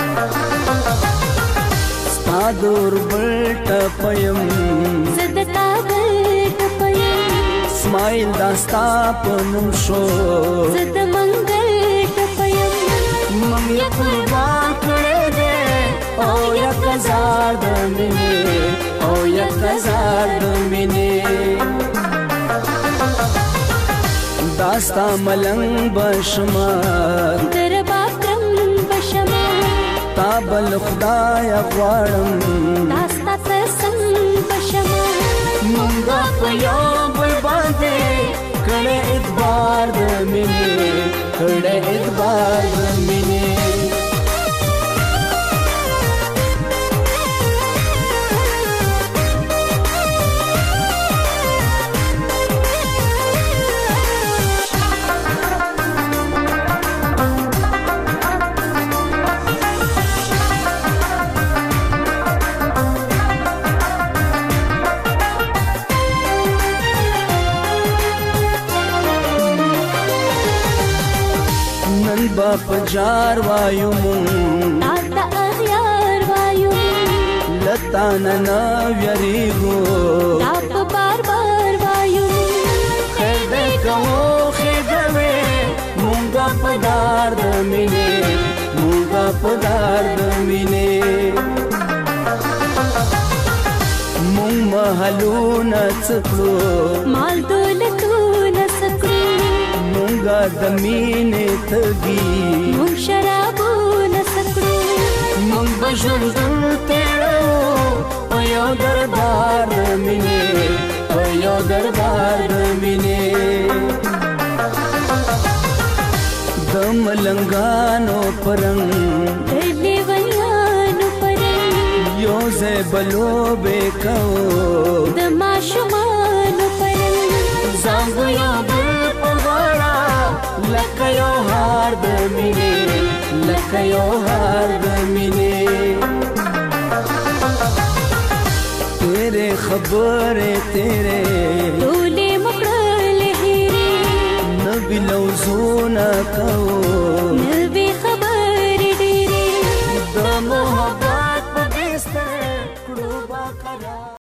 ستا دور بلټ پیم زدتا بلټ پیم سمایل داستا پنم شو زد منګل پیم مم یې قربان کړه او یا کزار د مینې او یا کزار د مینې داستا ملنګ بشما در باکرم بشما تا بل خدای غواړم داستا قسم بشما مونږه په یو بل باندې کړه اعتبار د مینې کړه اعتبار د مینې پجار وایو مون تا اغیار وایو لتا ننا ویریگو تا بار بار وایو خیر دے کهو خیر دوے مونگا پدار دمینے مونگا پدار دمینے مونگ محلونه څکړو مال دولتونه سکړو مونږه د مینې تږي مونږ شرابونه سکړو مونږ به ژوند تېرو په یو دربار د مینې په یو دربار د مینې د ملنګانو پرنګ د لیونیانو پرنګ یو ځای به لوبې کوو د ماشومانو پرنګ ځان به یو بل په غاړه لکه یو هار د مینې لکه یو هار د مینې تیرې خبرې تیرې ټولې مکړلې هېرې نبی لوزونه کوو نبی